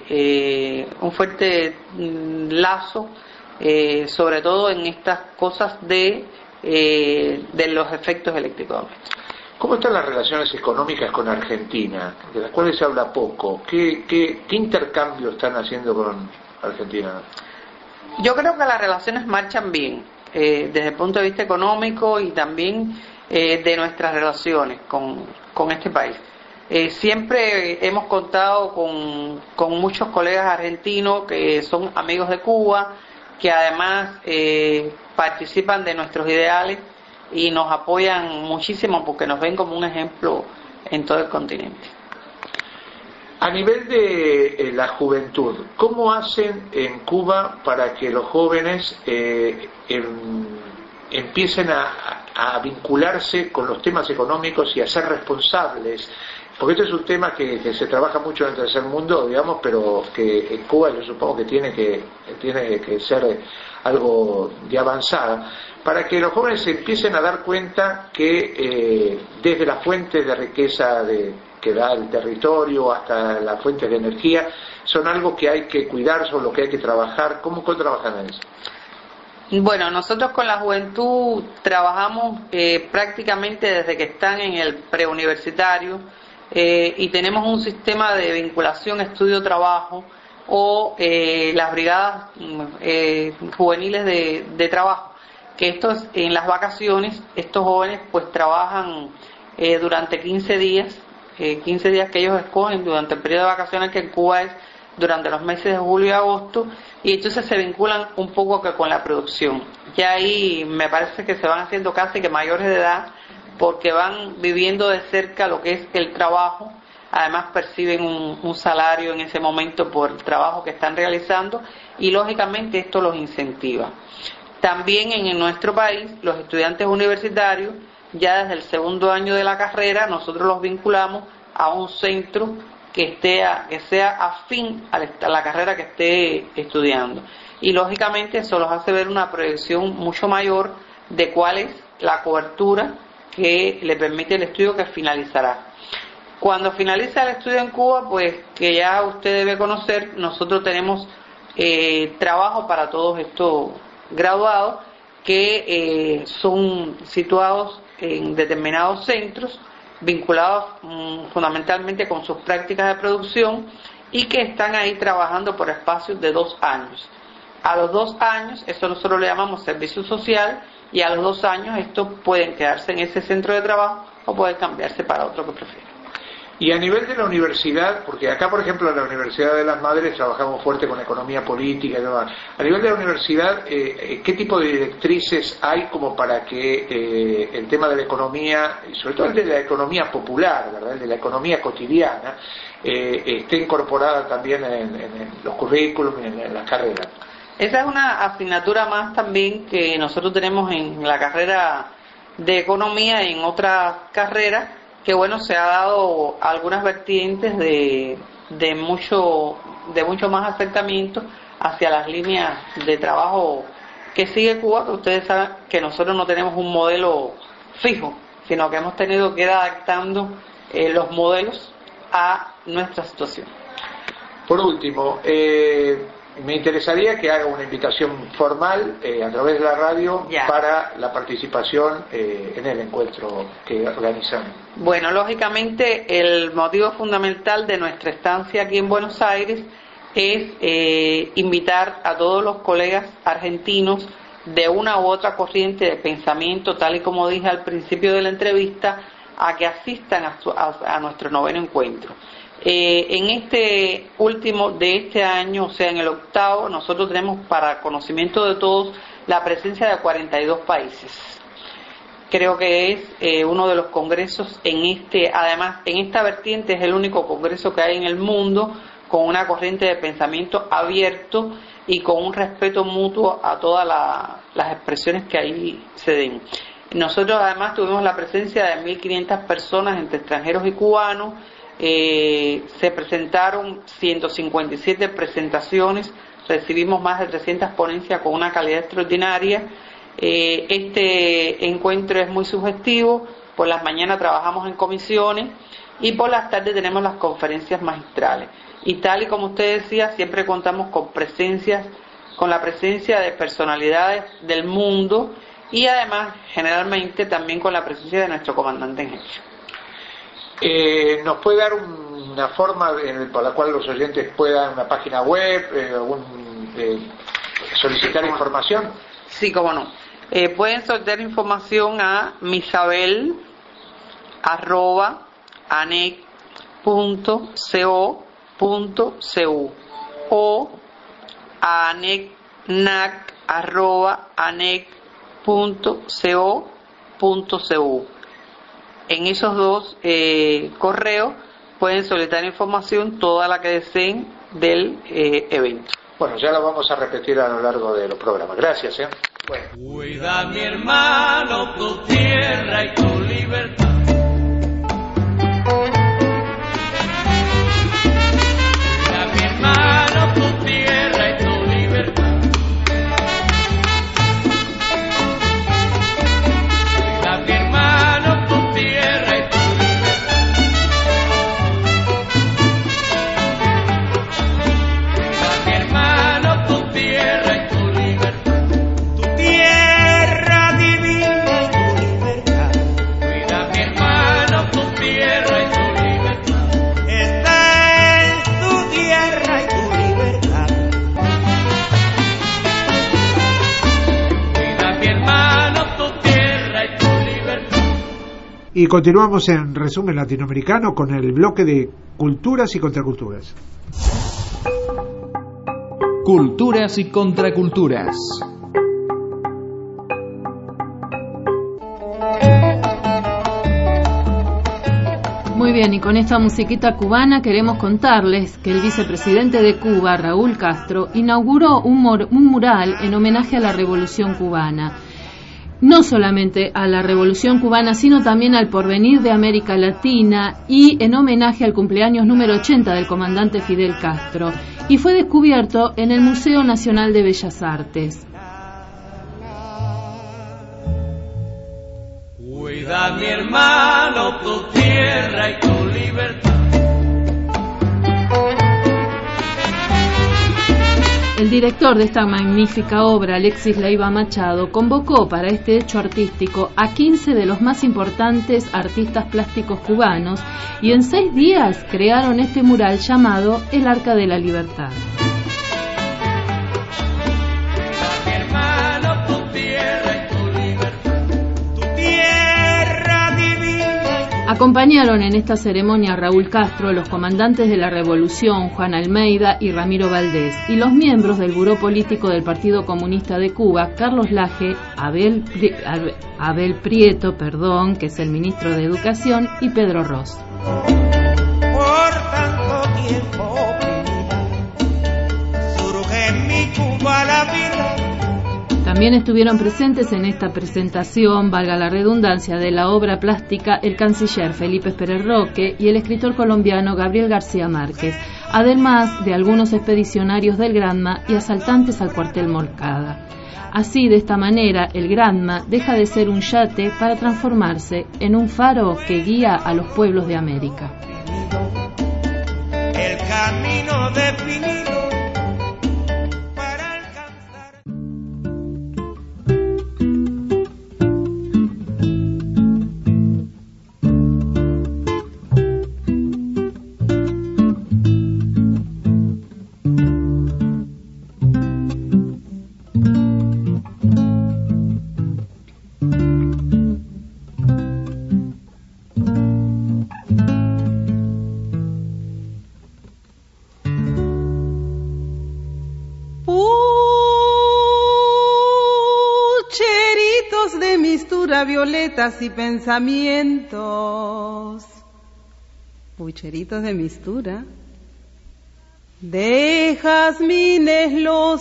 lazo, sobre todo en estas cosas de los efectos eléctricos domésticos. ¿Cómo están las relaciones económicas con Argentina, de las cuales se habla poco? ¿Qué intercambio están haciendo con Argentina? Yo creo que las relaciones marchan bien, desde el punto de vista económico y también de nuestras relaciones con este país. Siempre hemos contado con muchos colegas argentinos que son amigos de Cuba, que además participan de nuestros ideales y nos apoyan muchísimo porque nos ven como un ejemplo en todo el continente. A nivel de la juventud, ¿cómo hacen en Cuba para que los jóvenes empiecen a vincularse con los temas económicos y a ser responsables? Porque este es un tema que se trabaja mucho en el tercer mundo, digamos, pero que en Cuba yo supongo que tiene que ser algo de avanzada, para que los jóvenes se empiecen a dar cuenta que desde las fuentes de riqueza que da el territorio hasta las fuentes de energía son algo que hay que cuidar, son lo que hay que trabajar. ¿Cómo trabajan en eso? Bueno, nosotros con la juventud trabajamos prácticamente desde que están en el preuniversitario y tenemos un sistema de vinculación estudio-trabajo o las brigadas juveniles de trabajo, que estos en las vacaciones, estos jóvenes pues trabajan durante 15 días que ellos escogen durante el periodo de vacaciones, que en Cuba es durante los meses de julio y agosto, y entonces se vinculan un poco con la producción. Ya ahí me parece que se van haciendo casi que mayores de edad, porque van viviendo de cerca lo que es el trabajo, además perciben un salario en ese momento por el trabajo que están realizando, y lógicamente esto los incentiva. También en nuestro país, los estudiantes universitarios, ya desde el segundo año de la carrera, nosotros los vinculamos a un centro que sea afín a la carrera que esté estudiando. Y lógicamente eso los hace ver una proyección mucho mayor de cuál es la cobertura que le permite el estudio que finalizará. Cuando finaliza el estudio en Cuba, pues que ya usted debe conocer, nosotros tenemos trabajo para todos estos graduados que son situados en determinados centros, vinculados fundamentalmente con sus prácticas de producción, y que están ahí trabajando por espacios de 2 años. A los 2 años, eso nosotros le llamamos servicio social, y a los 2 años estos pueden quedarse en ese centro de trabajo o pueden cambiarse para otro que prefieran. Y a nivel de la universidad, porque acá por ejemplo en la Universidad de las Madres trabajamos fuerte con economía política y demás, a nivel de la universidad, ¿qué tipo de directrices hay como para que el tema de la economía, y sobre todo el de la economía popular, ¿verdad?, el de la economía cotidiana, esté incorporada también en los currículums y en las carreras? Esa es una asignatura más también que nosotros tenemos en la carrera de economía y en otras carreras, que bueno, se ha dado algunas vertientes de mucho más acercamiento hacia las líneas de trabajo que sigue Cuba, que ustedes saben que nosotros no tenemos un modelo fijo, sino que hemos tenido que ir adaptando los modelos a nuestra situación. Por último, me interesaría que haga una invitación formal a través de la radio para la participación en el encuentro que organizamos. Bueno, lógicamente el motivo fundamental de nuestra estancia aquí en Buenos Aires es invitar a todos los colegas argentinos de una u otra corriente de pensamiento, tal y como dije al principio de la entrevista, a que asistan a nuestro 9º encuentro. En este último de este año, o sea, en el 8º, nosotros tenemos para conocimiento de todos la presencia de 42 países. Creo que es uno de los congresos además en esta vertiente es el único congreso que hay en el mundo con una corriente de pensamiento abierto y con un respeto mutuo a todas las expresiones que ahí se den. Nosotros además tuvimos la presencia de 1.500 personas entre extranjeros y cubanos. Se presentaron 157 presentaciones, recibimos más de 300 ponencias con una calidad extraordinaria. Este encuentro es muy sugestivo. Por las mañanas trabajamos en comisiones y por las tardes tenemos las conferencias magistrales. Y tal y como usted decía, siempre contamos con la presencia de personalidades del mundo y además generalmente también con la presencia de nuestro comandante en jefe. ¿Nos puede dar una forma por la cual los oyentes puedan, una página web, solicitar información? Sí, cómo no. Pueden solicitar información a misabel@anec.co.cu o a anec.nac@anec.co.cu. En esos dos correos pueden solicitar información, toda la que deseen del evento. Bueno, ya lo vamos a repetir a lo largo de los programas. Gracias. Bueno. Cuida, mi hermano, tu tierra y tu libertad. Cuida, mi hermano, tu tierra y tu libertad. Cuida, mi hermano, tu tierra y tu libertad. Cuida, mi hermano, tu tierra y tu libertad. Tu Y continuamos en Resumen Latinoamericano con el bloque de culturas y contraculturas. Culturas y contraculturas. Muy bien, y con esta musiquita cubana queremos contarles que el vicepresidente de Cuba, Raúl Castro, inauguró un mural en homenaje a la Revolución Cubana. No solamente a la Revolución Cubana, sino también al porvenir de América Latina y en homenaje al cumpleaños número 80 del comandante Fidel Castro. Y fue descubierto en el Museo Nacional de Bellas Artes. Cuida, mi hermano, tu tierra y tu libertad. El director de esta magnífica obra, Alexis Leiva Machado, convocó para este hecho artístico a 15 de los más importantes artistas plásticos cubanos y en 6 días crearon este mural llamado El Arca de la Libertad. Acompañaron en esta ceremonia a Raúl Castro, los comandantes de la Revolución, Juan Almeida y Ramiro Valdés, y los miembros del Buró Político del Partido Comunista de Cuba, Carlos Laje, Abel Prieto, que es el ministro de Educación, y Pedro Ross. Por tanto tiempo surge en mi Cuba la vida. También estuvieron presentes en esta presentación, valga la redundancia, de la obra plástica el canciller Felipe Pérez Roque y el escritor colombiano Gabriel García Márquez, además de algunos expedicionarios del Granma y asaltantes al cuartel Moncada. Así, de esta manera, el Granma deja de ser un yate para transformarse en un faro que guía a los pueblos de América. El camino definido. Violetas y pensamientos, pucheritos de mistura, de jazmines los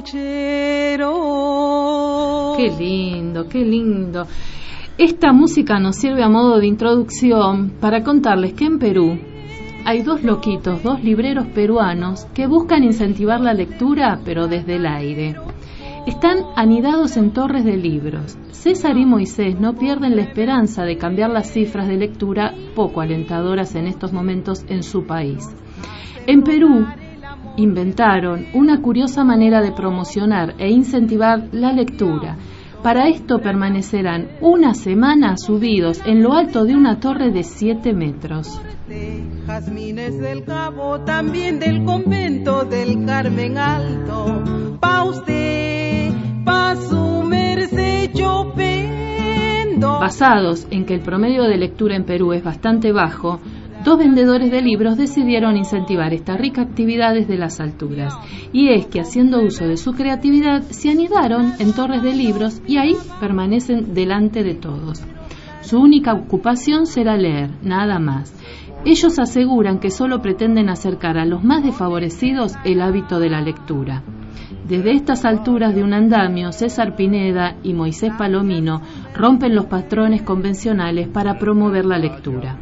pucheros. Qué lindo, qué lindo. Esta música nos sirve a modo de introducción para contarles que en Perú hay 2 loquitos, 2 libreros peruanos que buscan incentivar la lectura, pero desde el aire. Están anidados en torres de libros. César y Moisés no pierden la esperanza de cambiar las cifras de lectura poco alentadoras en estos momentos en su país. En Perú inventaron una curiosa manera de promocionar e incentivar la lectura. Para esto permanecerán una semana subidos en lo alto de una torre de 7 metros. Jazmines del Cabo, también del convento del Carmen Alto, pa' usted, pa' su merced yo pendo. Basados en que el promedio de lectura en Perú es bastante bajo, 2 vendedores de libros decidieron incentivar esta rica actividad desde las alturas. Y es que, haciendo uso de su creatividad, se anidaron en torres de libros y ahí permanecen delante de todos. Su única ocupación será leer, nada más. Ellos aseguran que solo pretenden acercar a los más desfavorecidos el hábito de la lectura. Desde estas alturas de un andamio, César Pineda y Moisés Palomino rompen los patrones convencionales para promover la lectura.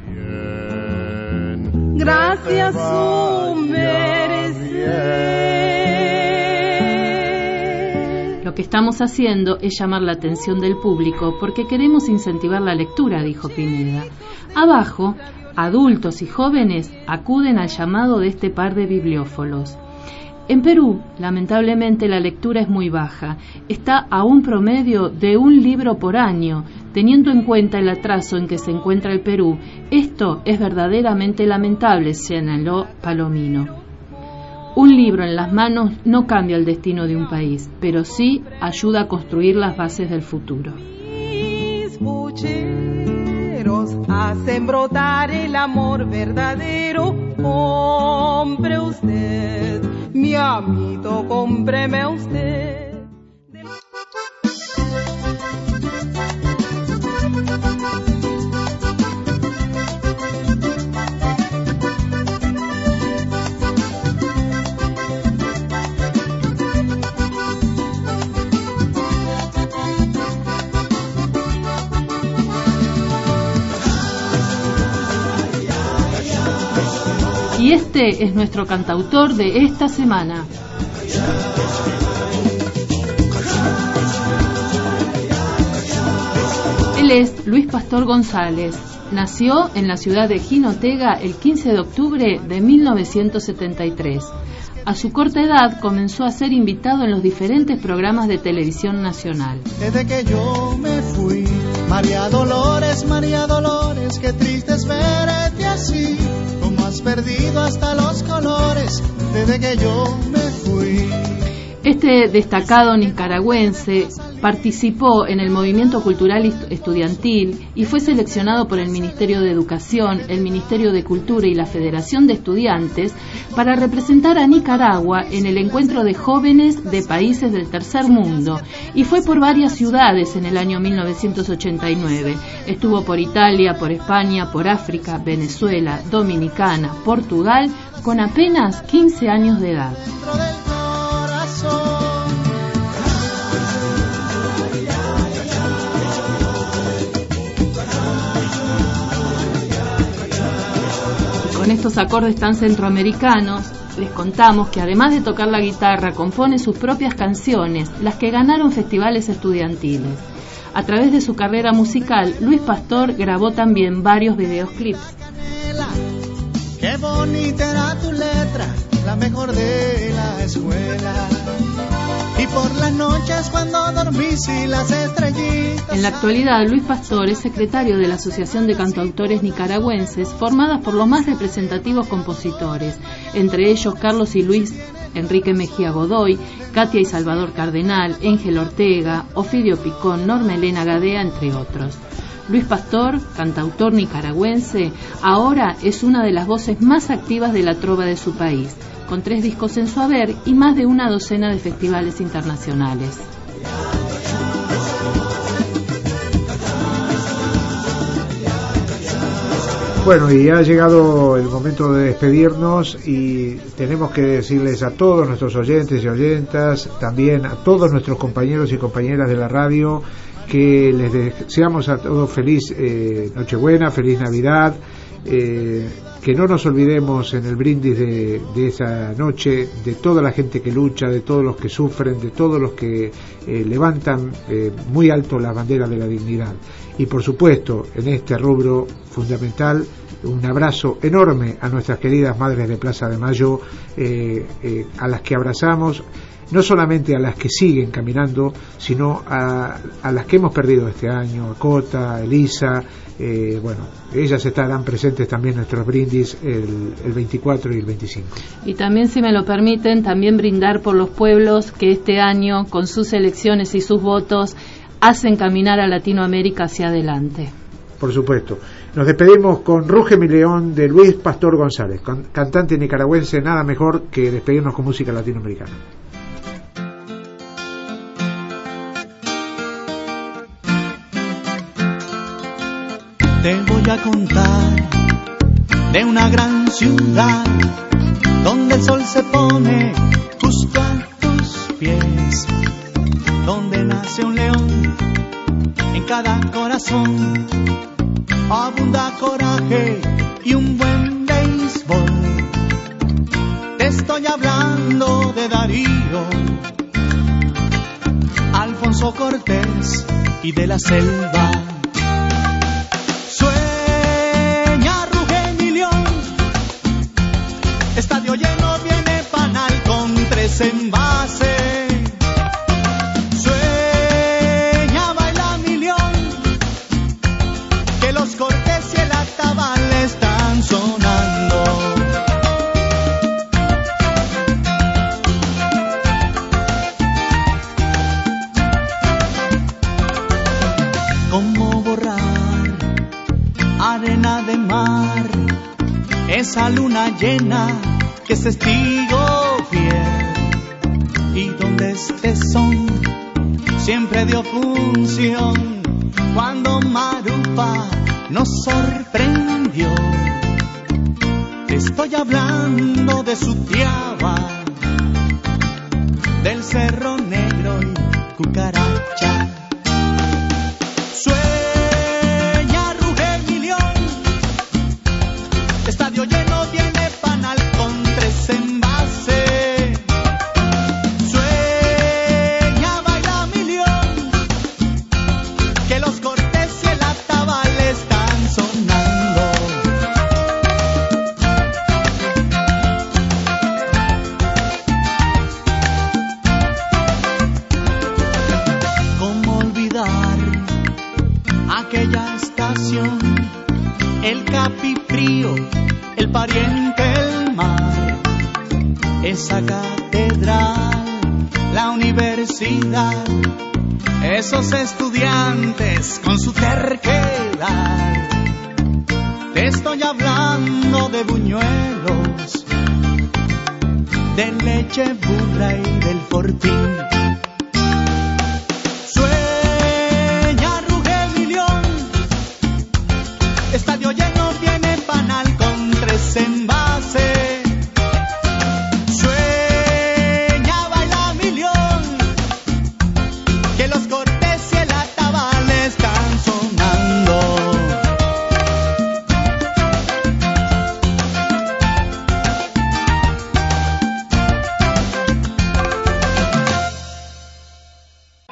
Gracias, su merced. Lo que estamos haciendo es llamar la atención del público porque queremos incentivar la lectura, dijo Pineda. Abajo, adultos y jóvenes acuden al llamado de este par de bibliófilos. En Perú, lamentablemente, la lectura es muy baja. Está a un promedio de 1 libro por año. Teniendo en cuenta el atraso en que se encuentra el Perú, esto es verdaderamente lamentable, señaló Palomino. Un libro en las manos no cambia el destino de un país, pero sí ayuda a construir las bases del futuro. Mis pucheros hacen brotar el amor verdadero. Compre usted, mi amito, cómpreme usted. Y este es nuestro cantautor de esta semana. Él es Luis Pastor González. Nació en la ciudad de Jinotega el 15 de octubre de 1973. A su corta edad comenzó a ser invitado en los diferentes programas de televisión nacional. Desde que yo me fui, María Dolores, qué triste es verte así, como has perdido hasta los colores, desde que yo me fui. Este destacado nicaragüense participó en el movimiento cultural estudiantil y fue seleccionado por el Ministerio de Educación, el Ministerio de Cultura y la Federación de Estudiantes para representar a Nicaragua en el encuentro de jóvenes de países del tercer mundo, y fue por varias ciudades en el año 1989. Estuvo por Italia, por España, por África, Venezuela, Dominicana, Portugal, con apenas 15 años de edad. Con estos acordes tan centroamericanos, les contamos que además de tocar la guitarra, compone sus propias canciones, las que ganaron festivales estudiantiles. A través de su carrera musical, Luis Pastor grabó también varios videoclips. Qué bonita era tu letra, la mejor de la escuela. Y por las noches cuando dormís y las estrellitas. En la actualidad, Luis Pastor es secretario de la Asociación de Cantautores Nicaragüenses, formada por los más representativos compositores, entre ellos Carlos y Luis Enrique Mejía Godoy, Katia y Salvador Cardenal, Ángel Ortega, Ofidio Picón, Norma Elena Gadea, entre otros. Luis Pastor, cantautor nicaragüense, ahora es una de las voces más activas de la trova de su país, con 3 discos en su haber y más de una docena de festivales internacionales. Bueno, y ha llegado el momento de despedirnos y tenemos que decirles a todos nuestros oyentes y oyentas, también a todos nuestros compañeros y compañeras de la radio, que les deseamos a todos feliz Nochebuena, feliz Navidad, que no nos olvidemos en el brindis de esa noche de toda la gente que lucha, de todos los que sufren, de todos los que levantan muy alto la bandera de la dignidad. Y por supuesto, en este rubro fundamental, un abrazo enorme a nuestras queridas madres de Plaza de Mayo, a las que abrazamos, no solamente a las que siguen caminando, sino a las que hemos perdido este año, a Cota, a Elisa, bueno, ellas estarán presentes también en nuestros brindis el 24 y el 25. Y también, si me lo permiten, también brindar por los pueblos que este año, con sus elecciones y sus votos, hacen caminar a Latinoamérica hacia adelante. Por supuesto. Nos despedimos con Ruge mi León de Luis Pastor González, cantante nicaragüense. Nada mejor que despedirnos con música latinoamericana. Te voy a contar de una gran ciudad donde el sol se pone justo a tus pies, donde nace un león en cada corazón, abunda coraje y un buen béisbol. Te estoy hablando de Darío, Alfonso Cortés y de la selva. Estadio lleno, viene Panal con 3 envases. Sueña, baila Millón, que los Cortés y el Actabal están sonando. ¿Cómo borrar arena esa luna llena que es testigo fiel, y donde este son siempre dio función cuando Marupa nos sorprendió. Te estoy hablando de Sutiaba, del Cerro Negro y Cucaracha. Sueña Rugel y León, estadio lleno, viene Panal con 3 envases. Sueña Baila Milión, que los cortes y el atabal están sonando. ¿Cómo olvidar aquella estación, el Capifrío, el pariente, el mar, esa catedral, la universidad, esos estudiantes con su terquedad? Te estoy hablando de buñuelos, de leche burra y del Fortín.